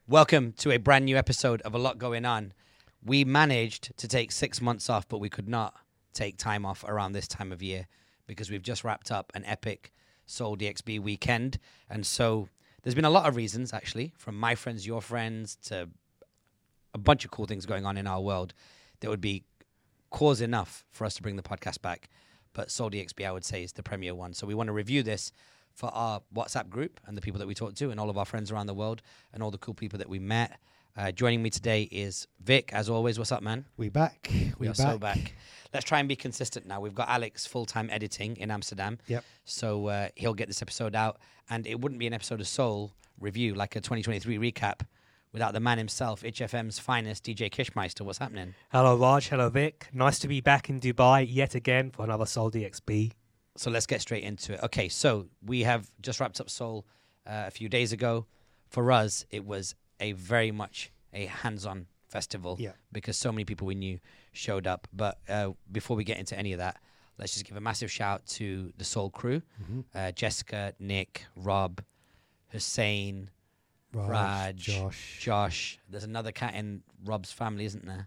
Welcome to a brand new episode of A Lot Going On. We managed to take 6 months off, but we could not take time off around this time of year because we've just wrapped up an epic Soul DXB weekend. And so there's been a lot of reasons, actually, from my friends, your friends, to a bunch of cool things going on in our world that would be cause enough for us to bring the podcast back. But Soul DXB, I would say, is the premier one. So we want to review this for our WhatsApp group and the people that we talk to and all of our friends around the world and all the cool people that we met. Joining me today is Vic, as always. What's up, man? We back. We are so back. Let's try and be consistent now. We've got Alex full-time editing in Amsterdam. Yep. So he'll get this episode out. And it wouldn't be an episode of Soul review, like a 2023 recap, without the man himself, HFM's finest, DJ Kishmeister. What's happening? Hello, Raj. Hello, Vic. Nice to be back in Dubai yet again for another Soul DXB. So let's get straight into it. Okay, so we have just wrapped up Soul a few days ago. For us, it was a very much a hands-on festival because so many people we knew showed up. But before we get into any of that, let's just give a massive shout to the Soul crew. Jessica, Nick, Rob, Hussein, Raj, Josh. There's another cat in Rob's family, isn't there?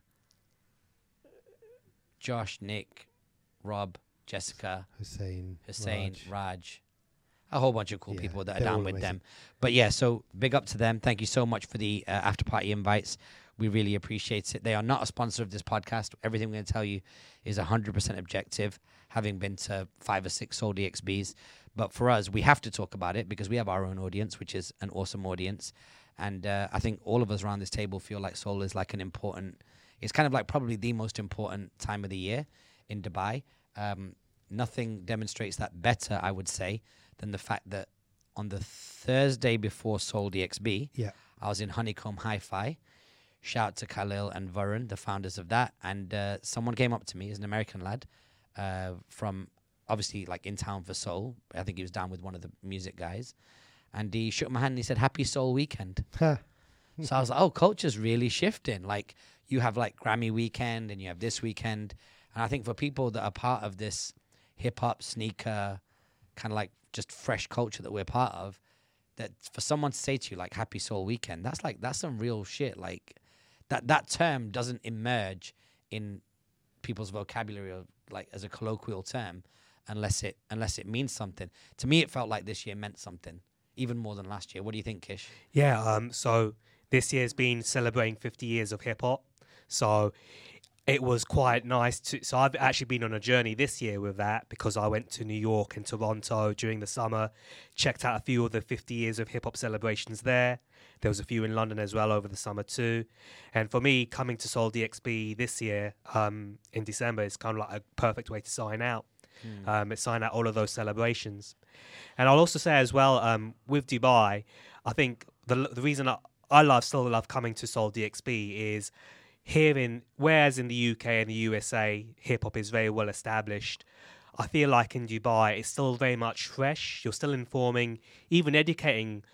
Josh, Nick, Rob, Jessica, Hussein, Raj. A whole bunch of cool people that are down with them. But yeah, so big up to them. Thank you so much for the after party invites. We really appreciate it. They are not a sponsor of this podcast. Everything we're going to tell you is 100% objective, having been to 5 or 6 Soul DXBs. But for us, we have to talk about it because we have our own audience, which is an awesome audience. And I think all of us around this table feel like Soul is like an important, it's kind of like probably the most important time of the year in Dubai. Nothing demonstrates that better, I would say, than the fact that on the Thursday before Soul DXB, I was in Honeycomb Hi-Fi. Shout out to Khalil and Varun, the founders of that. And someone came up to me, as an American lad, from obviously like in town for Soul. I think he was down with one of the music guys. And he shook my hand and he said, "Happy Soul Weekend." So I was like, oh, culture's really shifting. Like you have like Grammy weekend and you have this weekend. And I think for people that are part of this hip-hop, sneaker, kind of like just fresh culture that we're part of, that for someone to say to you like Happy Soul Weekend, that's some real shit. Like that term doesn't emerge in people's vocabulary or like as a colloquial term unless it means something. To me, it felt like this year meant something, even more than last year. What do you think, Kish? Yeah, so this year's been celebrating 50 years of hip-hop. So it was quite nice so I've actually been on a journey this year with that because I went to New York and Toronto during the summer, checked out a few of the 50 years of hip-hop celebrations there. There was a few in London as well over the summer too. And for me, coming to Soul DXB this year in December is kind of like a perfect way to sign out. Sign out all of those celebrations. And I'll also say as well, with Dubai, I think the reason I still love coming to Soul DXB is whereas in the UK and the USA, hip-hop is very well established, I feel like in Dubai, it's still very much fresh. You're still informing, even educating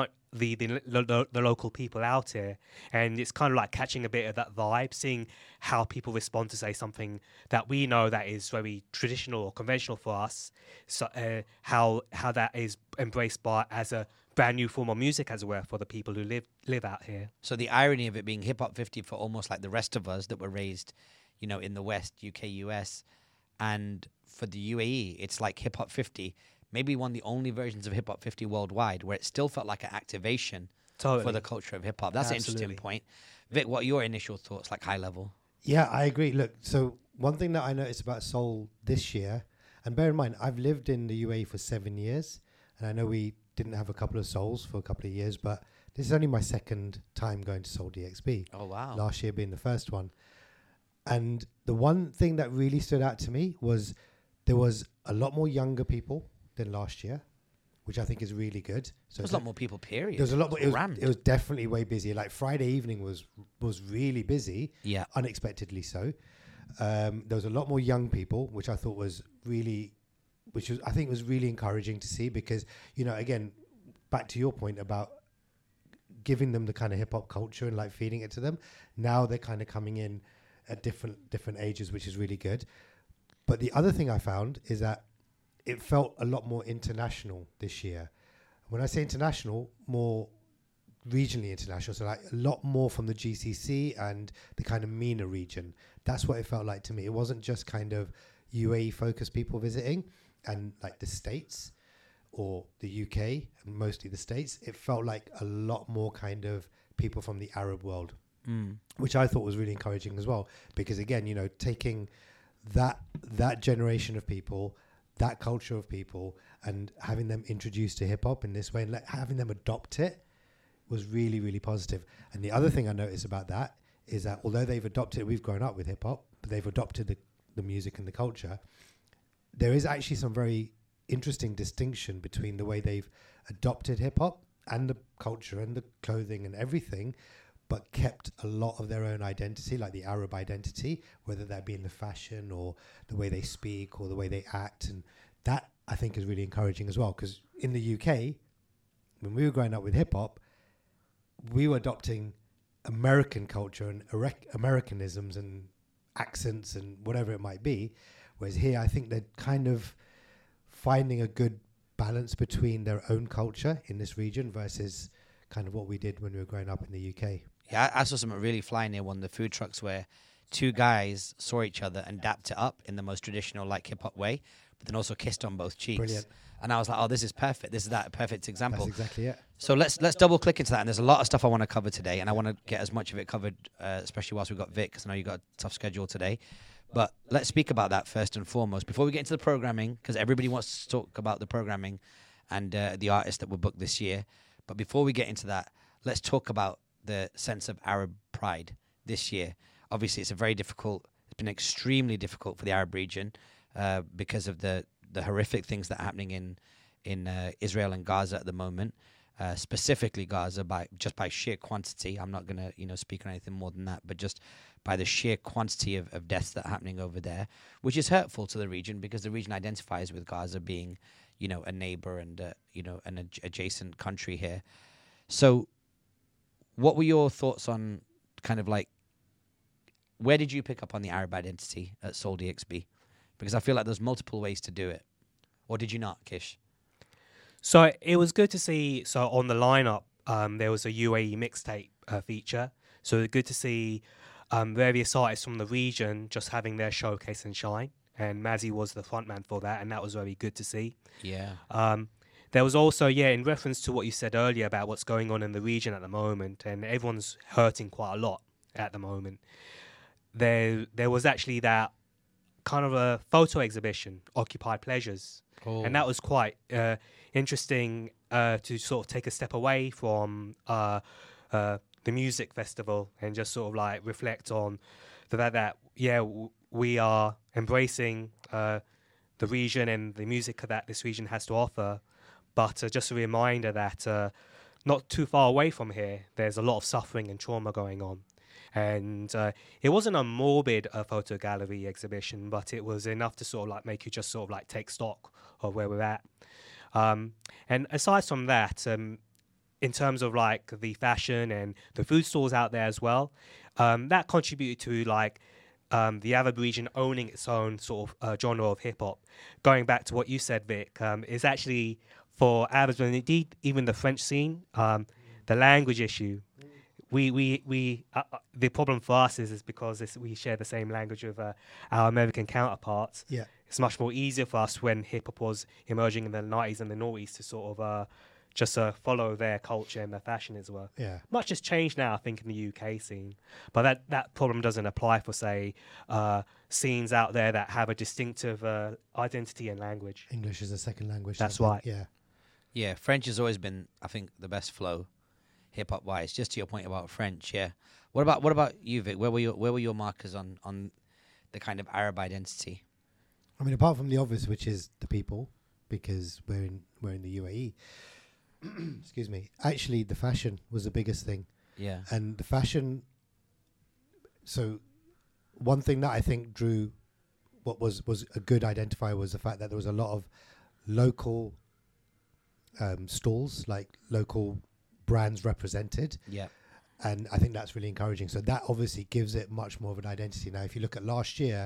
the local people out here. And it's kind of like catching a bit of that vibe, seeing how people respond to, say, something that we know that is very traditional or conventional for us. So how that is embraced as a brand new form of music, as it were, for the people who live out here. So the irony of it being Hip Hop 50 for almost like the rest of us that were raised, in the West, UK, US, and for the UAE, it's like Hip Hop 50, maybe one of the only versions of Hip Hop 50 worldwide where it still felt like an activation for the culture of hip hop. That's an interesting point. Vic, what are your initial thoughts, like high level? Yeah, I agree. Look, so one thing that I noticed about Soul this year, and bear in mind, I've lived in the UAE for 7 years, and I know we didn't have a couple of Souls for a couple of years, but this is only my second time going to Soul DXB. Oh, wow. Last year being the first one. And the one thing that really stood out to me was there was a lot more younger people than last year, which I think is really good. So there was a lot more people, period. There was a lot more. It was definitely way busier. Like Friday evening was really busy. Yeah. Unexpectedly so. There was a lot more young people, which I thought was really encouraging to see because, again, back to your point about giving them the kind of hip hop culture and like feeding it to them. Now they're kind of coming in at different ages, which is really good. But the other thing I found is that it felt a lot more international this year. When I say international, more regionally international, so like a lot more from the GCC and the kind of MENA region. That's what it felt like to me. It wasn't just kind of UAE focused people visiting and like the States or the UK and mostly the States. It felt like a lot more kind of people from the Arab world, which I thought was really encouraging as well, because again, you know, taking that generation of people, that culture of people, and having them introduced to hip hop in this way and having them adopt it was really, really positive. And the other thing I noticed about that is that although they've adopted, we've grown up with hip hop, but they've adopted the music and the culture, there is actually some very interesting distinction between the way they've adopted hip hop and the culture and the clothing and everything, but kept a lot of their own identity, like the Arab identity, whether that be in the fashion or the way they speak or the way they act. And that I think is really encouraging as well, because in the UK, when we were growing up with hip hop, we were adopting American culture and Americanisms and accents and whatever it might be. Whereas here, I think they're kind of finding a good balance between their own culture in this region versus kind of what we did when we were growing up in the UK. Yeah, I saw something really fly near one of the food trucks where two guys saw each other and dapped it up in the most traditional like hip hop way, but then also kissed on both cheeks. Brilliant. And I was like, oh, this is perfect. This is that perfect example. That's exactly it. So let's double click into that. And there's a lot of stuff I want to cover today, and I want to get as much of it covered, especially whilst we've got Vic, because I know you've got a tough schedule today. But let's speak about that first and foremost before we get into the programming, because everybody wants to talk about the programming and the artists that were booked this year. But before we get into that, let's talk about the sense of Arab pride this year. Obviously, it's been extremely difficult for the Arab region because of the horrific things that are happening in Israel and Gaza at the moment, specifically Gaza by sheer quantity. I'm not going to speak on anything more than that, but just by the sheer quantity of deaths that are happening over there, which is hurtful to the region because the region identifies with Gaza being, a neighbor and an adjacent country here. So, what were your thoughts on kind of like, where did you pick up on the Arab identity at Soul DXB? Because I feel like there's multiple ways to do it. Or did you not, Kish? So it was good to see. So on the lineup, there was a UAE mixtape feature. So it was good to see various artists from the region just having their showcase and shine. And Mazzy was the frontman for that, and that was very good to see. Yeah. There was also, in reference to what you said earlier about what's going on in the region at the moment, and everyone's hurting quite a lot at the moment. There was actually that kind of a photo exhibition, Occupied Pleasures. Oh. And that was quite interesting to sort of take a step away from the music festival and just sort of like reflect on the fact that, we are embracing the region and the music that this region has to offer. But just a reminder that not too far away from here, there's a lot of suffering and trauma going on. And it wasn't a morbid photo gallery exhibition, but it was enough to sort of like make you just sort of like take stock of where we're at. And aside from that, in terms of like the fashion and the food stores out there as well, that contributed to like the Arab region owning its own sort of genre of hip hop. Going back to what you said, Vic, is actually for Arabs and indeed even the French scene, the language issue. We the problem for us is because we share the same language with our American counterparts. Yeah, it's much more easier for us when hip hop was emerging in the 90s and the noughties to sort of just follow their culture and their fashion as well. Yeah, much has changed now, I think, in the UK scene, but that problem doesn't apply for say scenes out there that have a distinctive identity and language. English is a second language. That's right. Yeah, French has always been, I think, the best flow, hip hop wise. Just to your point about French, yeah. What about you, Vic? Where were your markers on the kind of Arab identity? I mean, apart from the obvious, which is the people, because we're in the UAE. Excuse me. Actually, the fashion was the biggest thing. Yeah. And the fashion. So, one thing that I think drew, what was a good identifier was the fact that there was a lot of local stalls, like local brands represented. Yeah. And I think that's really encouraging. So that obviously gives it much more of an identity. Now, if you look at last year,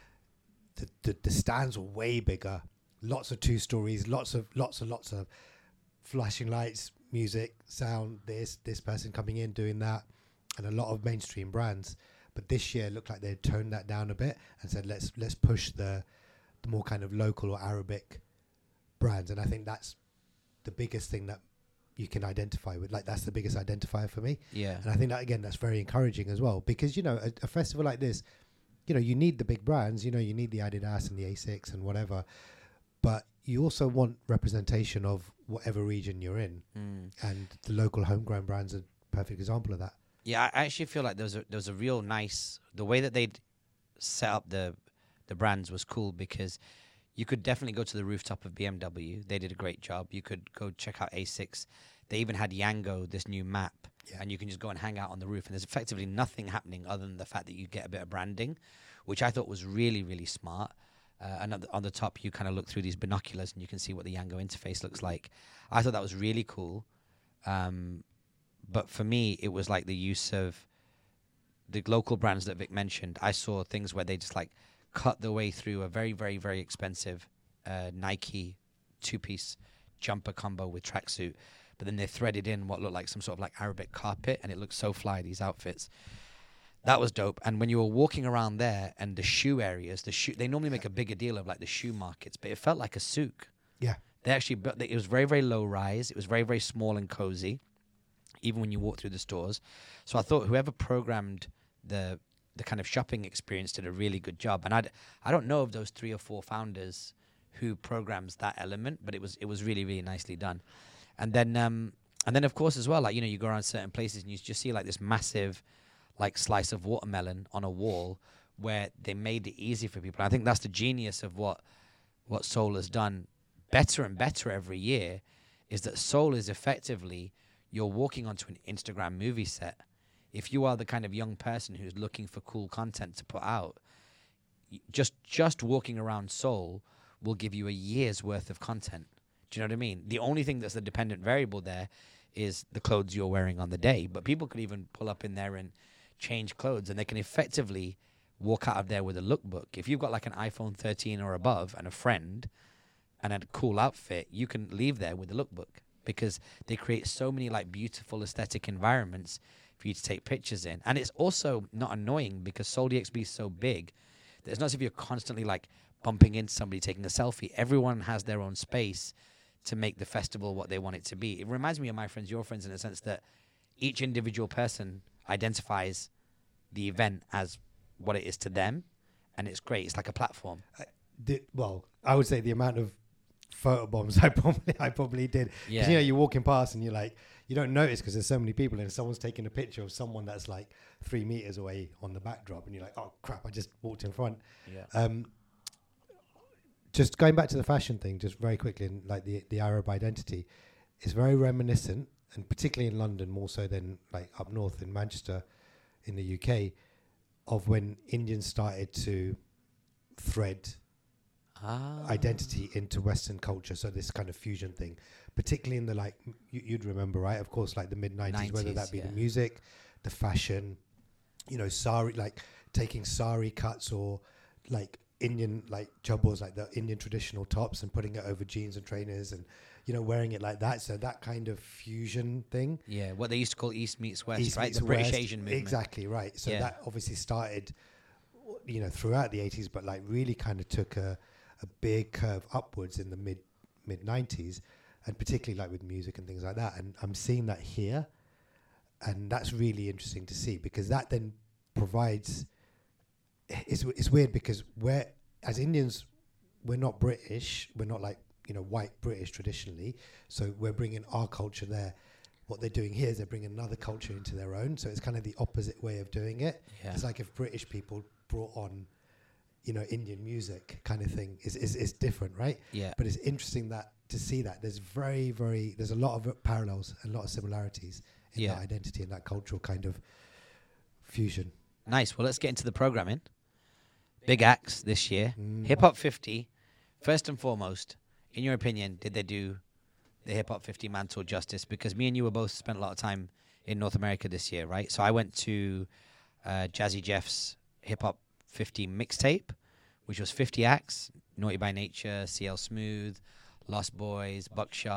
the stands were way bigger. Lots of 2 stories, lots of flashing lights, music, sound, this person coming in doing that, and a lot of mainstream brands. But this year it looked like they toned that down a bit and said let's push the more kind of local or Arabic brands. And I think that's the biggest thing that you can identify with. Like, that's the biggest identifier for me. Yeah. And I think that, again, that's very encouraging as well, because, you know, a festival like this, you know, you need the big brands, you know, you need the Adidas and the Asics and whatever, but you also want representation of whatever region you're in. And the local homegrown brands are a perfect example of that. Yeah, I actually feel like there was a real nice, the way that they'd set up the brands was cool, because you could definitely go to the rooftop of BMW. They did a great job. You could go check out Asics. They even had Yango, this new map, and you can just go and hang out on the roof. And there's effectively nothing happening other than the fact that you get a bit of branding, which I thought was really, really smart. And on the top, you kind of look through these binoculars and you can see what the Yango interface looks like. I thought that was really cool. But for me, it was like the use of the local brands that Vic mentioned. I saw things where they just like cut the way through a very, very, very expensive Nike 2-piece jumper combo with tracksuit, but then they threaded in what looked like some sort of like Arabic carpet, and it looked so fly, these outfits. That was dope. And when you were walking around there and the shoe areas, they normally make a bigger deal of like the shoe markets, but it felt like a souk. Yeah. They actually built it was very, very low rise. It was very, very small and cozy, even when you walk through the stores. So I thought whoever programmed the kind of shopping experience did a really good job. And I don't know of those 3 or 4 founders who programs that element, but it was really, really nicely done. And then of course as well, like, you know, you go around certain places and you just see like this massive like slice of watermelon on a wall where they made it easy for people. And I think that's the genius of what Seoul has done better and better every year, is that Seoul is effectively, you're walking onto an Instagram movie set. If you are the kind of young person who's looking for cool content to put out, just walking around Seoul will give you a year's worth of content. Do you know what I mean? The only thing that's the dependent variable there is the clothes you're wearing on the day. But people could even pull up in there and change clothes, and they can effectively walk out of there with a lookbook. If you've got like an iPhone 13 or above and a friend and a cool outfit, you can leave there with a lookbook, because they create so many like beautiful aesthetic environments for you to take pictures in. And it's also not annoying because Seoul DXB is so big that it's not as if you're constantly like bumping into somebody taking a selfie. Everyone has their own space to make the festival what they want it to be. It reminds me of My Friends, Your Friends, in the sense that each individual person identifies the event as what it is to them, and it's great. It's like a platform. I would say the amount of photo bombs I probably did. Yeah. You know, you're walking past and you're like, you don't notice because there's so many people, and someone's taking a picture of someone that's like 3 meters away on the backdrop, and you're like, oh crap, I just walked in front. Yeah. Just going back to the fashion thing, just very quickly, and like the Arab identity, is very reminiscent, and particularly in London, more so than like up north in Manchester, in the UK, of when Indians started to thread identity into Western culture. So this kind of fusion thing, particularly in the like, you'd remember, right? Of course, like the mid-90s, whether that be the music, the fashion, you know, sari, like taking sari cuts, or like Indian like chubbos, like the Indian traditional tops, and putting it over jeans and trainers, and you know, wearing it like that. So that kind of fusion thing. Yeah, what they used to call East meets West, East right? meets The British West, Asian movement. Exactly right. So that obviously started, you know, throughout the 80s, but like really kind of took a big curve upwards in the mid 90s, and particularly like with music and things like that. And I'm seeing that here, and that's really interesting to see, because that then provides. It's weird because as Indians, we're not British. We're not like, you know, white British traditionally. So we're bringing our culture there. What they're doing here is they're bringing another culture into their own. So it's kind of the opposite way of doing it. Yeah. It's like if British people brought on, you know, Indian music kind of thing. Is different, right? Yeah. But it's interesting to see that there's there's a lot of parallels and a lot of similarities in that identity and that cultural kind of fusion. Nice. Well, let's get into the programming. Big acts this year. Hip Hop 50. First and foremost, in your opinion, did they do the Hip Hop 50 mantle justice? Because me and you were both spent a lot of time in North America this year, right? So I went to Jazzy Jeff's Hip Hop 50 mixtape, which was 50 acts. Naughty by Nature, CL Smooth, Lost Boys, Buckshot,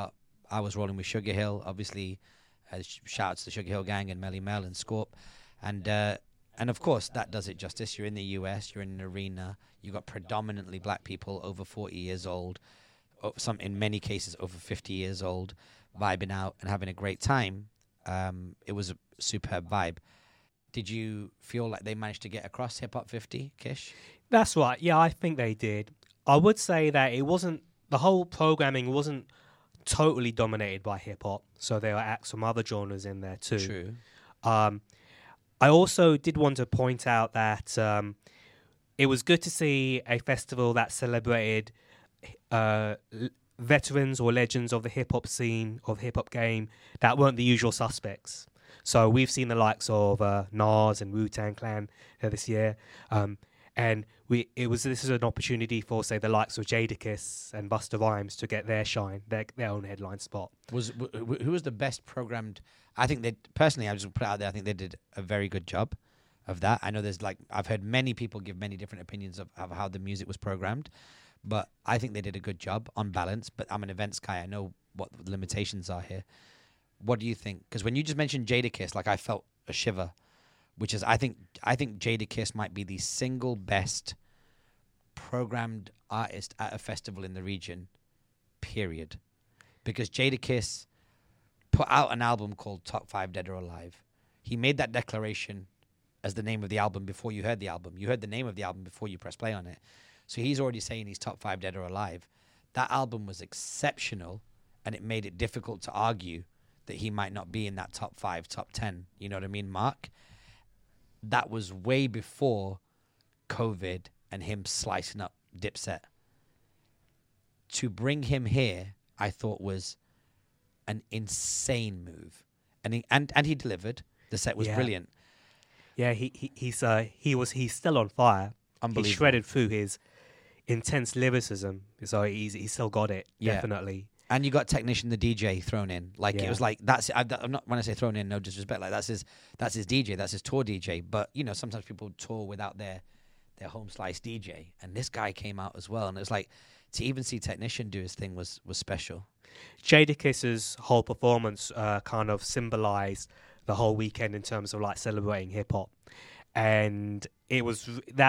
I was rolling with Sugar Hill, obviously. Shout out to the Sugar Hill Gang and Melly Mel and Scorp, and of course that does it justice. You're in the US, you're in an arena, you got predominantly black people over 40 years old, some in many cases over 50 years old, vibing out and having a great time. It was a superb vibe. Did you feel like they managed to get across Hip Hop 50, Kish? That's right. Yeah, I think they did. I would say that the whole programming wasn't totally dominated by hip hop, so there were acts from other genres in there too. True. I also did want to point out that it was good to see a festival that celebrated veterans or legends of the hip hop scene, of the hip hop game, that weren't the usual suspects. So we've seen the likes of Nas and Wu-Tang Clan this year. And this is an opportunity for, say, the likes of Jadakiss and Busta Rhymes to get their shine, their own headline spot. Who was the best programmed? I think personally, I just put it out there, I think they did a very good job of that. I know I've heard many people give many different opinions of how the music was programmed, but I think they did a good job on balance. But I'm an events guy. I know what the limitations are here. What do you think? Because when you just mentioned Jadakiss, I felt a shiver. Which is, I think Jadakiss might be the single best programmed artist at a festival in the region, period. Because Jadakiss put out an album called Top 5 Dead or Alive. He made that declaration as the name of the album before you heard the album. You heard the name of the album before you press play on it. So he's already saying he's Top 5 Dead or Alive. That album was exceptional, and it made it difficult to argue that he might not be in that top 5, top 10. You know what I mean, Mark? That was way before COVID and him slicing up Dipset. To bring him here, I thought was an insane move, and he delivered. The set was brilliant. Yeah, he's still on fire. Unbelievable. He shredded through his intense lyricism, so he's still got it. Yeah. Definitely. And you got Technician the DJ thrown in. It was like I'm not, when I say thrown in, no disrespect. That's his DJ, that's his tour DJ. But sometimes people tour without their home slice DJ, and this guy came out as well. And it was like to even see Technician do his thing was special. Jadakiss's whole performance kind of symbolized the whole weekend in terms of celebrating hip hop, and he was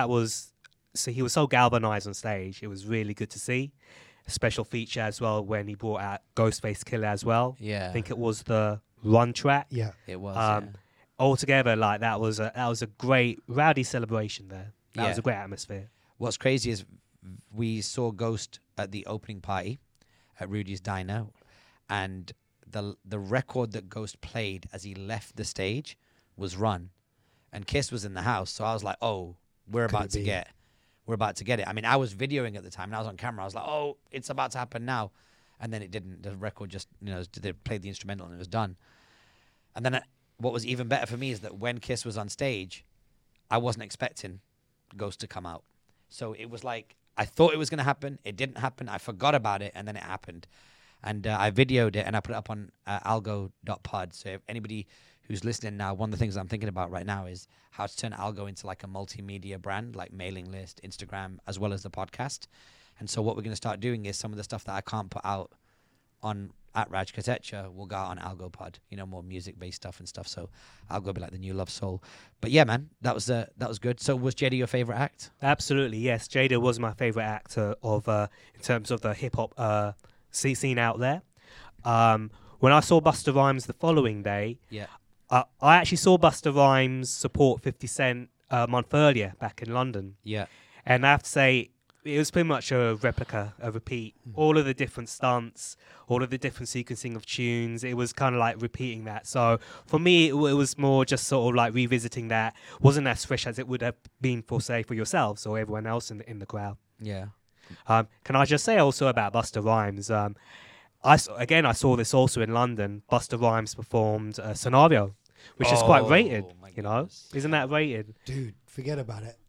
so galvanized on stage. It was really good to see. A special feature as well when he brought out Ghostface Killah as well. Yeah, I think it was the Run track. Yeah, it was. Altogether, that was a great rowdy celebration there. That was a great atmosphere. What's crazy is we saw Ghost at the opening party at Rudy's Diner, and the record that Ghost played as he left the stage was Run, and Kiss was in the house. So I was like, oh, we're about to get it. I mean, I was videoing at the time, and I was on camera. I was like, oh, it's about to happen now. And then it didn't. The record just, they played the instrumental and it was done. And then what was even better for me is that when Kiss was on stage, I wasn't expecting Ghost to come out. So it was like, I thought it was going to happen. It didn't happen. I forgot about it, and then it happened. And I videoed it, and I put it up on algo.pod. So if anybody who's listening now, one of the things I'm thinking about right now is how to turn Algo into a multimedia brand, like mailing list, Instagram, as well as the podcast. And so what we're going to start doing is some of the stuff that I can't put out on at Raj Katecha will go out on Algo Pod, more music-based stuff and stuff. So Algo be like the new Love Soul. But yeah, man, that was good. So was Jada your favorite act? Absolutely, yes. Jada was my favorite actor in terms of the hip-hop scene out there. When I saw Busta Rhymes the following day, I actually saw Busta Rhymes support 50 Cent a month earlier back in London. Yeah. And I have to say, it was pretty much a replica, a repeat. All of the different stunts, all of the different sequencing of tunes, it was kind of repeating that. So for me, it was more just sort of revisiting that. Wasn't as fresh as it would have been for yourselves or everyone else in the crowd. Yeah. Can I just say also about Busta Rhymes? I saw this also in London. Busta Rhymes performed Scenario, which is quite rated. Isn't that rated? Dude, forget about it.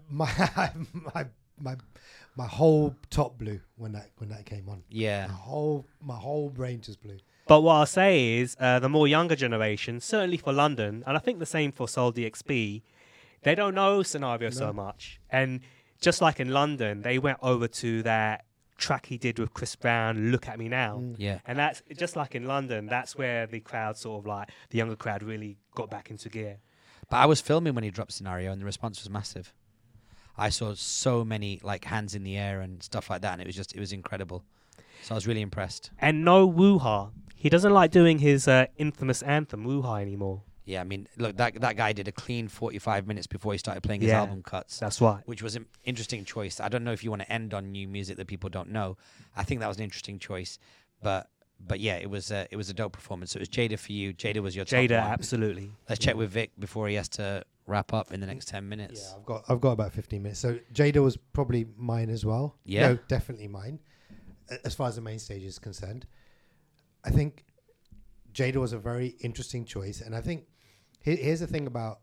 My whole top blew when that came on. Yeah. My whole brain just blew. But what I'll say is the more younger generation, certainly for London, and I think the same for Soul DXB, they don't know Scenario so much. And just like in London, they went over to that track he did with Chris Brown, Look at Me Now. Yeah. And that's just like in London, that's where the crowd sort of like, the younger crowd really got back into gear. But I was filming when he dropped Scenario, and the response was massive. I saw so many like hands in the air and stuff like that, and it was incredible. So I was really impressed. And no woo-ha. He doesn't like doing his infamous anthem, woo-ha, anymore. Yeah, I mean, look, that guy did a clean 45 minutes before he started playing his Yeah. album cuts. That's right. Which was an interesting choice. I don't know if you want to end on new music that people don't know. I think that was an interesting choice, but yeah, it was a dope performance. It was Jada for you. Jada was your top Jada, one. absolutely. Let's check with Vic before he has to wrap up in the next 10 minutes. Yeah, I've got about 15 minutes. So Jada was probably mine as well. Yeah. No, definitely mine. As far as the main stage is concerned, I think Jada was a very interesting choice, and I think here's the thing about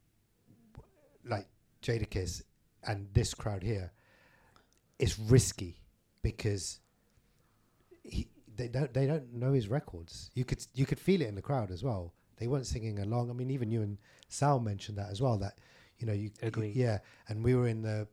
like Jadakiss and this crowd here. It's risky because they don't know his records. You could feel it in the crowd as well. They weren't singing along. I mean, even you and Sal mentioned that as well. That you agree. Yeah, and we were in the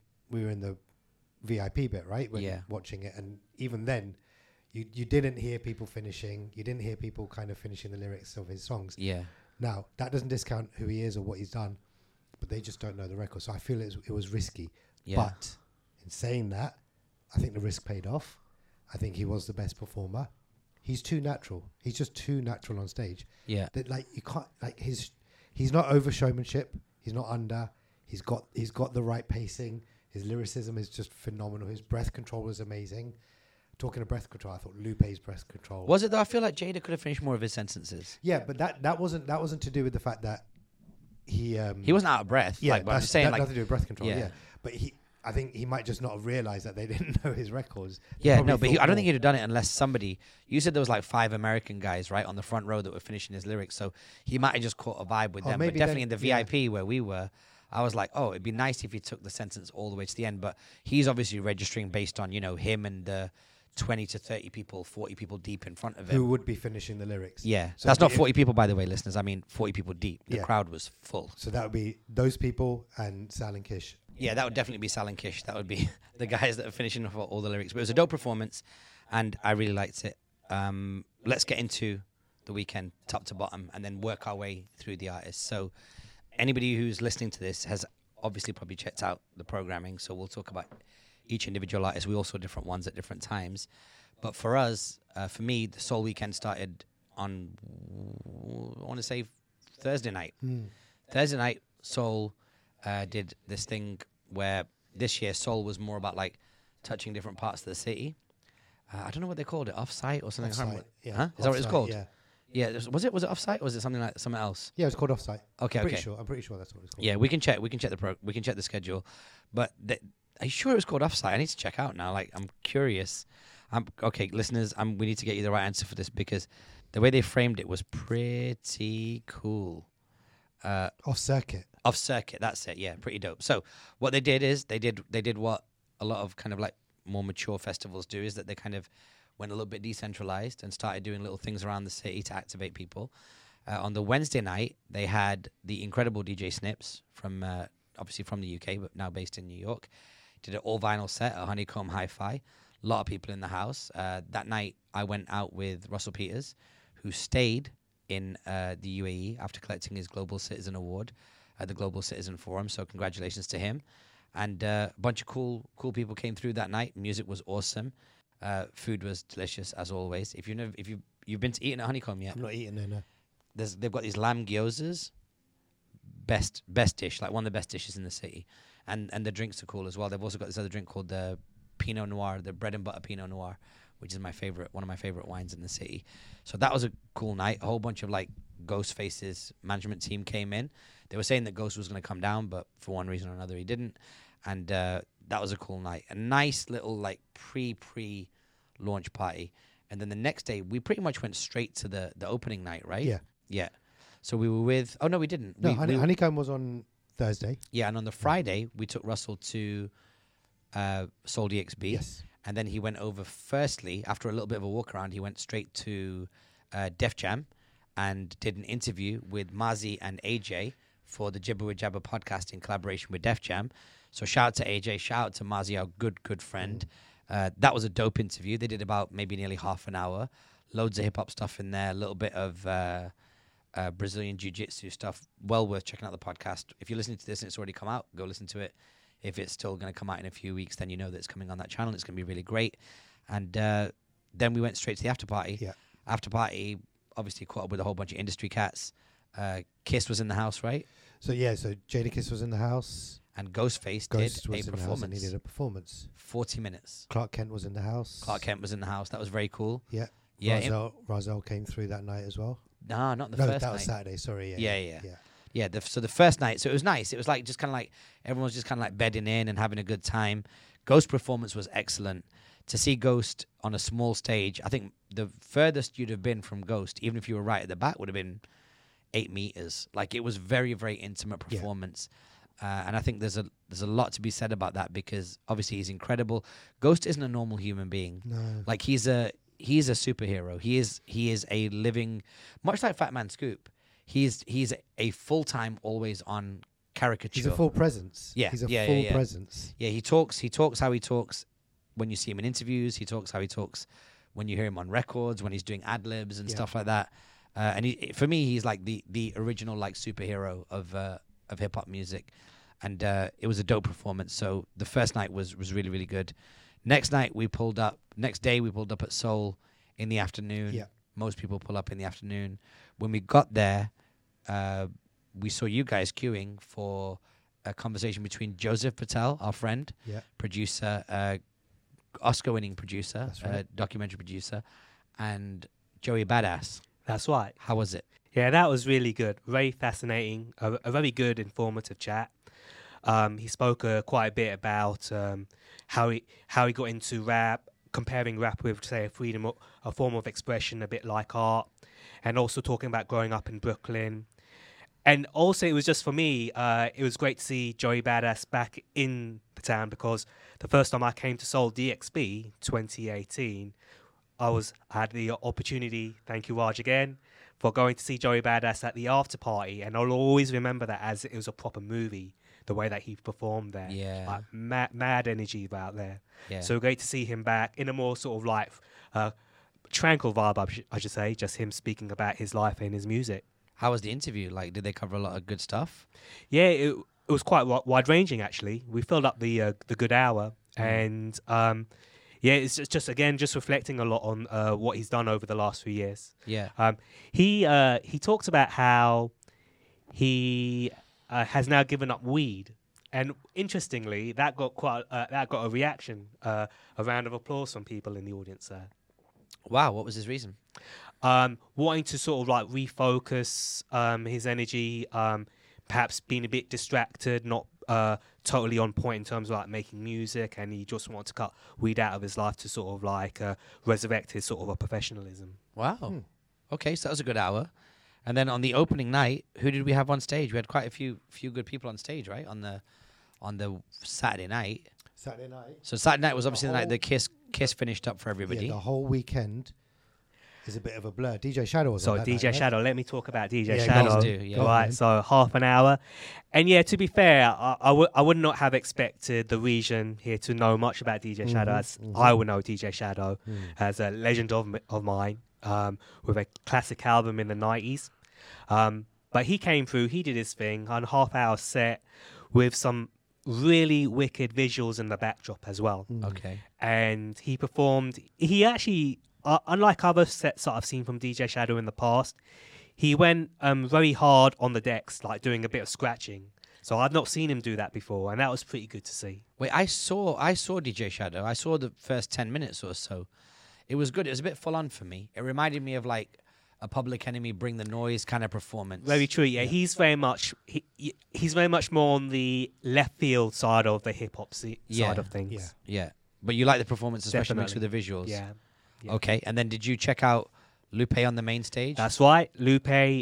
VIP bit, right? When Yeah. watching it, and even then, you didn't hear people finishing. You didn't hear people kind of finishing the lyrics of his songs. Yeah. Now, that doesn't discount who he is or what he's done, but they just don't know the record. So I feel it was risky. Yeah. But in saying that, I think the risk paid off. I think he was the best performer. He's too natural. He's just too natural on stage. Yeah. That like you can't like he's not over showmanship. He's not under. He's got the right pacing. His lyricism is just phenomenal. His breath control was amazing. Talking of breath control, I thought Lupe's breath control. Was it though? I feel like Jada could have finished more of his sentences. Yeah, but that wasn't to do with the fact that he wasn't out of breath. Yeah, like, but I'm just saying, that like, nothing to do with breath control. yeah. Yeah, but I think he might just not have realised that they didn't know his records. They yeah, probably no, but thought I don't more. think he'd have done it unless somebody. You said there was like 5 American guys right on the front row that were finishing his lyrics, so he might have just caught a vibe with Oh, them. But maybe definitely then- in the VIP where we were, I was like, oh, it'd be nice if he took the sentence all the way to the end. But he's obviously registering based on him and the 20 to 30 people, 40 people deep in front of him. who would be finishing the lyrics. Yeah, So that's not if- 40 people, by the way, listeners. I mean 40 people deep. The Yeah. crowd was full. So that would be those people and Sal and Kish. Yeah, that would definitely be Sal and Kish. That would be the guys that are finishing off all the lyrics. But it was a dope performance, and I really liked it. Let's get into the weekend, top to bottom, and then work our way through the artists. So anybody who's listening to this has obviously probably checked out the programming, so we'll talk about each individual artist. We all saw different ones at different times. But for us, for me, the Soul Weekend started on, I want to say, Thursday night. Thursday night, Soul did this thing where this year Soul was more about like touching different parts of the city. I don't know what they called it, offsite or something. I can't Offsite, remember. yeah. Huh? Is that what it's Offsite, called? Yeah. Yeah. Was it offsite or was it something like something else? Yeah, it's called Offsite. Okay. I'm Okay. pretty sure that's what it's called. Yeah, we can check. We can check the schedule. But are you sure it was called offsite? I need to check out now. Like, I'm curious. Okay, listeners. We need to get you the right answer for this because the way they framed it was pretty cool. Off circuit. Off circuit, that's it. Yeah, pretty dope. So what they did is they did what a lot of kind of like more mature festivals do, is that they kind of went a little bit decentralized and started doing little things around the city to activate people. On the Wednesday night, they had the incredible DJ Snips from obviously from the UK, but now based in New York. Did an all vinyl set at Honeycomb Hi-Fi. A lot of people in the house. That night, I went out with Russell Peters, who stayed in the UAE after collecting his Global Citizen Award at the Global Citizen Forum. So congratulations to him. And a bunch of cool people came through that night. Music was awesome. Food was delicious as always. If you've been to eating at Honeycomb yet, I'm not eating there, no. they've got these lamb gyozas. Best dish, like one of the best dishes in the city. And the drinks are cool as well. They've also got this other drink called the Pinot Noir, the bread and butter Pinot Noir, which is one of my favorite wines in the city. So that was a cool night. A whole bunch of like Ghostface's management team came in. They were saying that Ghost was going to come down, but for one reason or another he didn't. And that was a cool night. A nice little like pre-launch party. And then the next day we pretty much went straight to the opening night, right? Yeah. Yeah. So we were with... Oh, no, we didn't. No, we Honeycomb was on Thursday. Yeah, and on the Friday, we took Russell to Soul DXB. Yes. And then he went over, firstly, after a little bit of a walk around, he went straight to Def Jam and did an interview with Mazi and AJ for the Jibber with Jabber podcast in collaboration with Def Jam. So shout out to AJ, shout out to Mazi, our good friend. That was a dope interview. They did about maybe nearly half an hour. Loads of hip hop stuff in there. A little bit of Brazilian jiu-jitsu stuff. Well worth checking out the podcast. If you're listening to this and it's already come out, go listen to it. If it's still going to come out in a few weeks, then you know that it's coming on that channel. It's going to be really great. And then we went straight to the after party. Yeah. After party, obviously caught up with a whole bunch of industry cats. Kiss was in the house, right? So Jadakiss was in the house. And Ghostface Ghost did was a in the house and performance. he did a performance. 40 minutes. Clark Kent was in the house. Clark Kent was in the house. That was very cool. Yeah. Yeah. Rahzel came through that night as well. No, not the No, first that night. was Saturday. Sorry. Yeah. So the first night, so it was nice. It was like just kind of like everyone was just kind of like bedding in and having a good time. Ghost performance was excellent. To see Ghost on a small stage, I think the furthest you'd have been from Ghost, even if you were right at the back, would have been 8 meters. Like it was very, very intimate performance. And I think there's a lot to be said about that because obviously he's incredible. Ghost isn't a normal human being. No. Like he's a superhero. He is a living, much like Fat Man Scoop. He's a full-time, always on caricature. He's a full presence. Yeah, He's a yeah, full yeah, yeah. presence. Yeah, he talks how he talks when you see him in interviews. He talks how he talks when you hear him on records, when he's doing ad-libs and stuff like that. And for me, he's like the original like superhero of hip-hop music. And it was a dope performance. So the first night was really, really good. Next day we pulled up at Soul in the afternoon. Yeah. Most people pull up in the afternoon. When we got there, we saw you guys queuing for a conversation between Joseph Patel, our friend, producer, Oscar-winning producer, That's right. documentary producer, and Joey Badass. That's right. How was it? Yeah, that was really good. Very fascinating. A very good, informative chat. He spoke quite a bit about how he got into rap, comparing rap with, say, a form of expression, a bit like art, and also talking about growing up in Brooklyn. And also, it was just for me, it was great to see Joey Badass back in the town because the first time I came to Soul DXB 2018, I had the opportunity, thank you Raj again, for going to see Joey Badass at the after party, and I'll always remember that as it was a proper movie, the way that he performed there. Yeah. Like mad energy about there. Yeah. So great to see him back in a more sort of like tranquil vibe, I should say, just him speaking about his life and his music. How was the interview? Like, did they cover a lot of good stuff? Yeah, it was quite wide ranging actually. We filled up the good hour, and it's just again reflecting a lot on what he's done over the last few years. Yeah. He talks about how he has now given up weed, and interestingly, that got a reaction, a round of applause from people in the audience there. Wow, what was his reason? Wanting to sort of like refocus his energy, perhaps being a bit distracted, not totally on point in terms of like making music, and he just wanted to cut weed out of his life to sort of like resurrect his sort of a professionalism. Wow. Okay, so that was a good hour. And then on the opening night, who did we have on stage? We had quite a few good people on stage, right? On the Saturday night. Saturday night. So Saturday night was obviously the night that Kiss finished up for everybody. Yeah, the whole weekend is a bit of a blur. DJ Shadow was So on that DJ night, Shadow, let me talk about DJ Yeah, Shadow. please do, yeah. Right, so half an hour. And yeah, to be fair, I would not have expected the region here to know much about DJ Shadow, as I would know DJ Shadow as a legend of mine, with a classic album in the 90s. But he came through, he did his thing on a half-hour set with some really wicked visuals in the backdrop as well. Okay. And he performed, he actually, unlike other sets that I've seen from DJ Shadow in the past, he went very hard on the decks, like doing a bit of scratching. So I've not seen him do that before, and that was pretty good to see. Wait, I saw DJ Shadow. I saw the first 10 minutes or so. It was good. It was a bit full on for me. It reminded me of like a Public Enemy Bring the Noise kind of performance. Very true. Yeah, he's very much more on the left field side of the hip hop side of things. Yeah. Yeah. But you like the performance, especially mixed with Definitely. the visuals. Yeah. Okay. And then did you check out Lupe on the main stage? That's right. Lupe,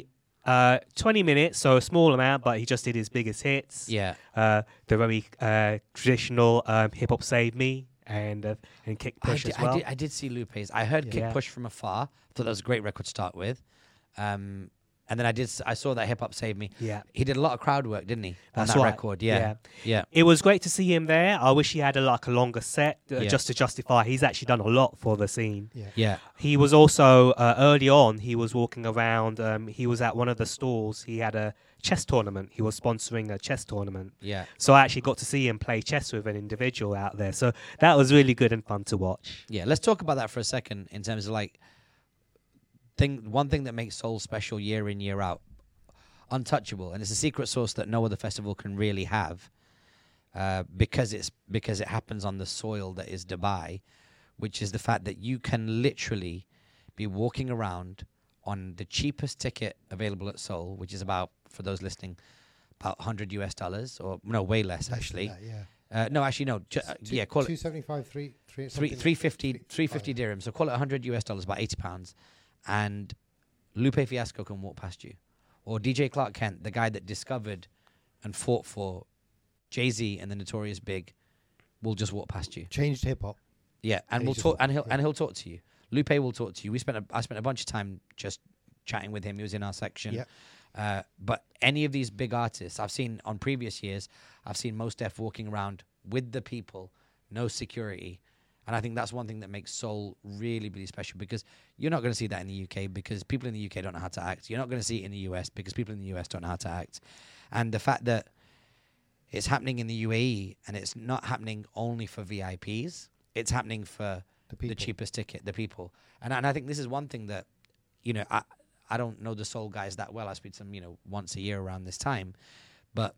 20 minutes, so a small amount, but he just did his biggest hits. Yeah. The very traditional hip hop Save Me and Kick Push as well. I did see Lupe's. I heard Kick Yeah. Push from afar. Thought that was a great record to start with. And then I saw that Hip Hop Saved Me. Yeah. He did a lot of crowd work, didn't he? That's on that right. record. Yeah. It was great to see him there. I wish he had a longer set just to justify. He's actually done a lot for the scene. Yeah. He was also early on. He was walking around. He was at one of the stalls. He had a chess tournament. He was sponsoring a chess tournament. Yeah. So I actually got to see him play chess with an individual out there. So that was really good and fun to watch. Yeah. Let's talk about that for a second in terms of like one thing that makes Soul special year in, year out, untouchable, and it's a secret sauce that no other festival can really have, because it happens on the soil that is Dubai, which is the fact that you can literally be walking around on the cheapest ticket available at Soul, which is about, for those listening, about $100 or no, way less actually. No, actually no. Call it 275, 350 dirhams. So call it $100, about £80, and Lupe Fiasco can walk past you, or DJ Clark Kent, the guy that discovered and fought for Jay-Z and the Notorious Big, will just walk past you. Changed hip hop. Yeah, and we'll talk, and he'll talk to you. Lupe will talk to you. I spent a bunch of time just chatting with him. He was in our section. Yeah. But any of these big artists I've seen on previous years, I've seen Mos Def walking around with the people, no security. And I think that's one thing that makes Soul really, really special, because you're not going to see that in the UK, because people in the UK don't know how to act. You're not going to see it in the US because people in the US don't know how to act. And the fact that it's happening in the UAE, and it's not happening only for VIPs, it's happening for the cheapest ticket, the people. And I think this is one thing that, I don't know the Soul guys that well. I speak to them, once a year around this time. But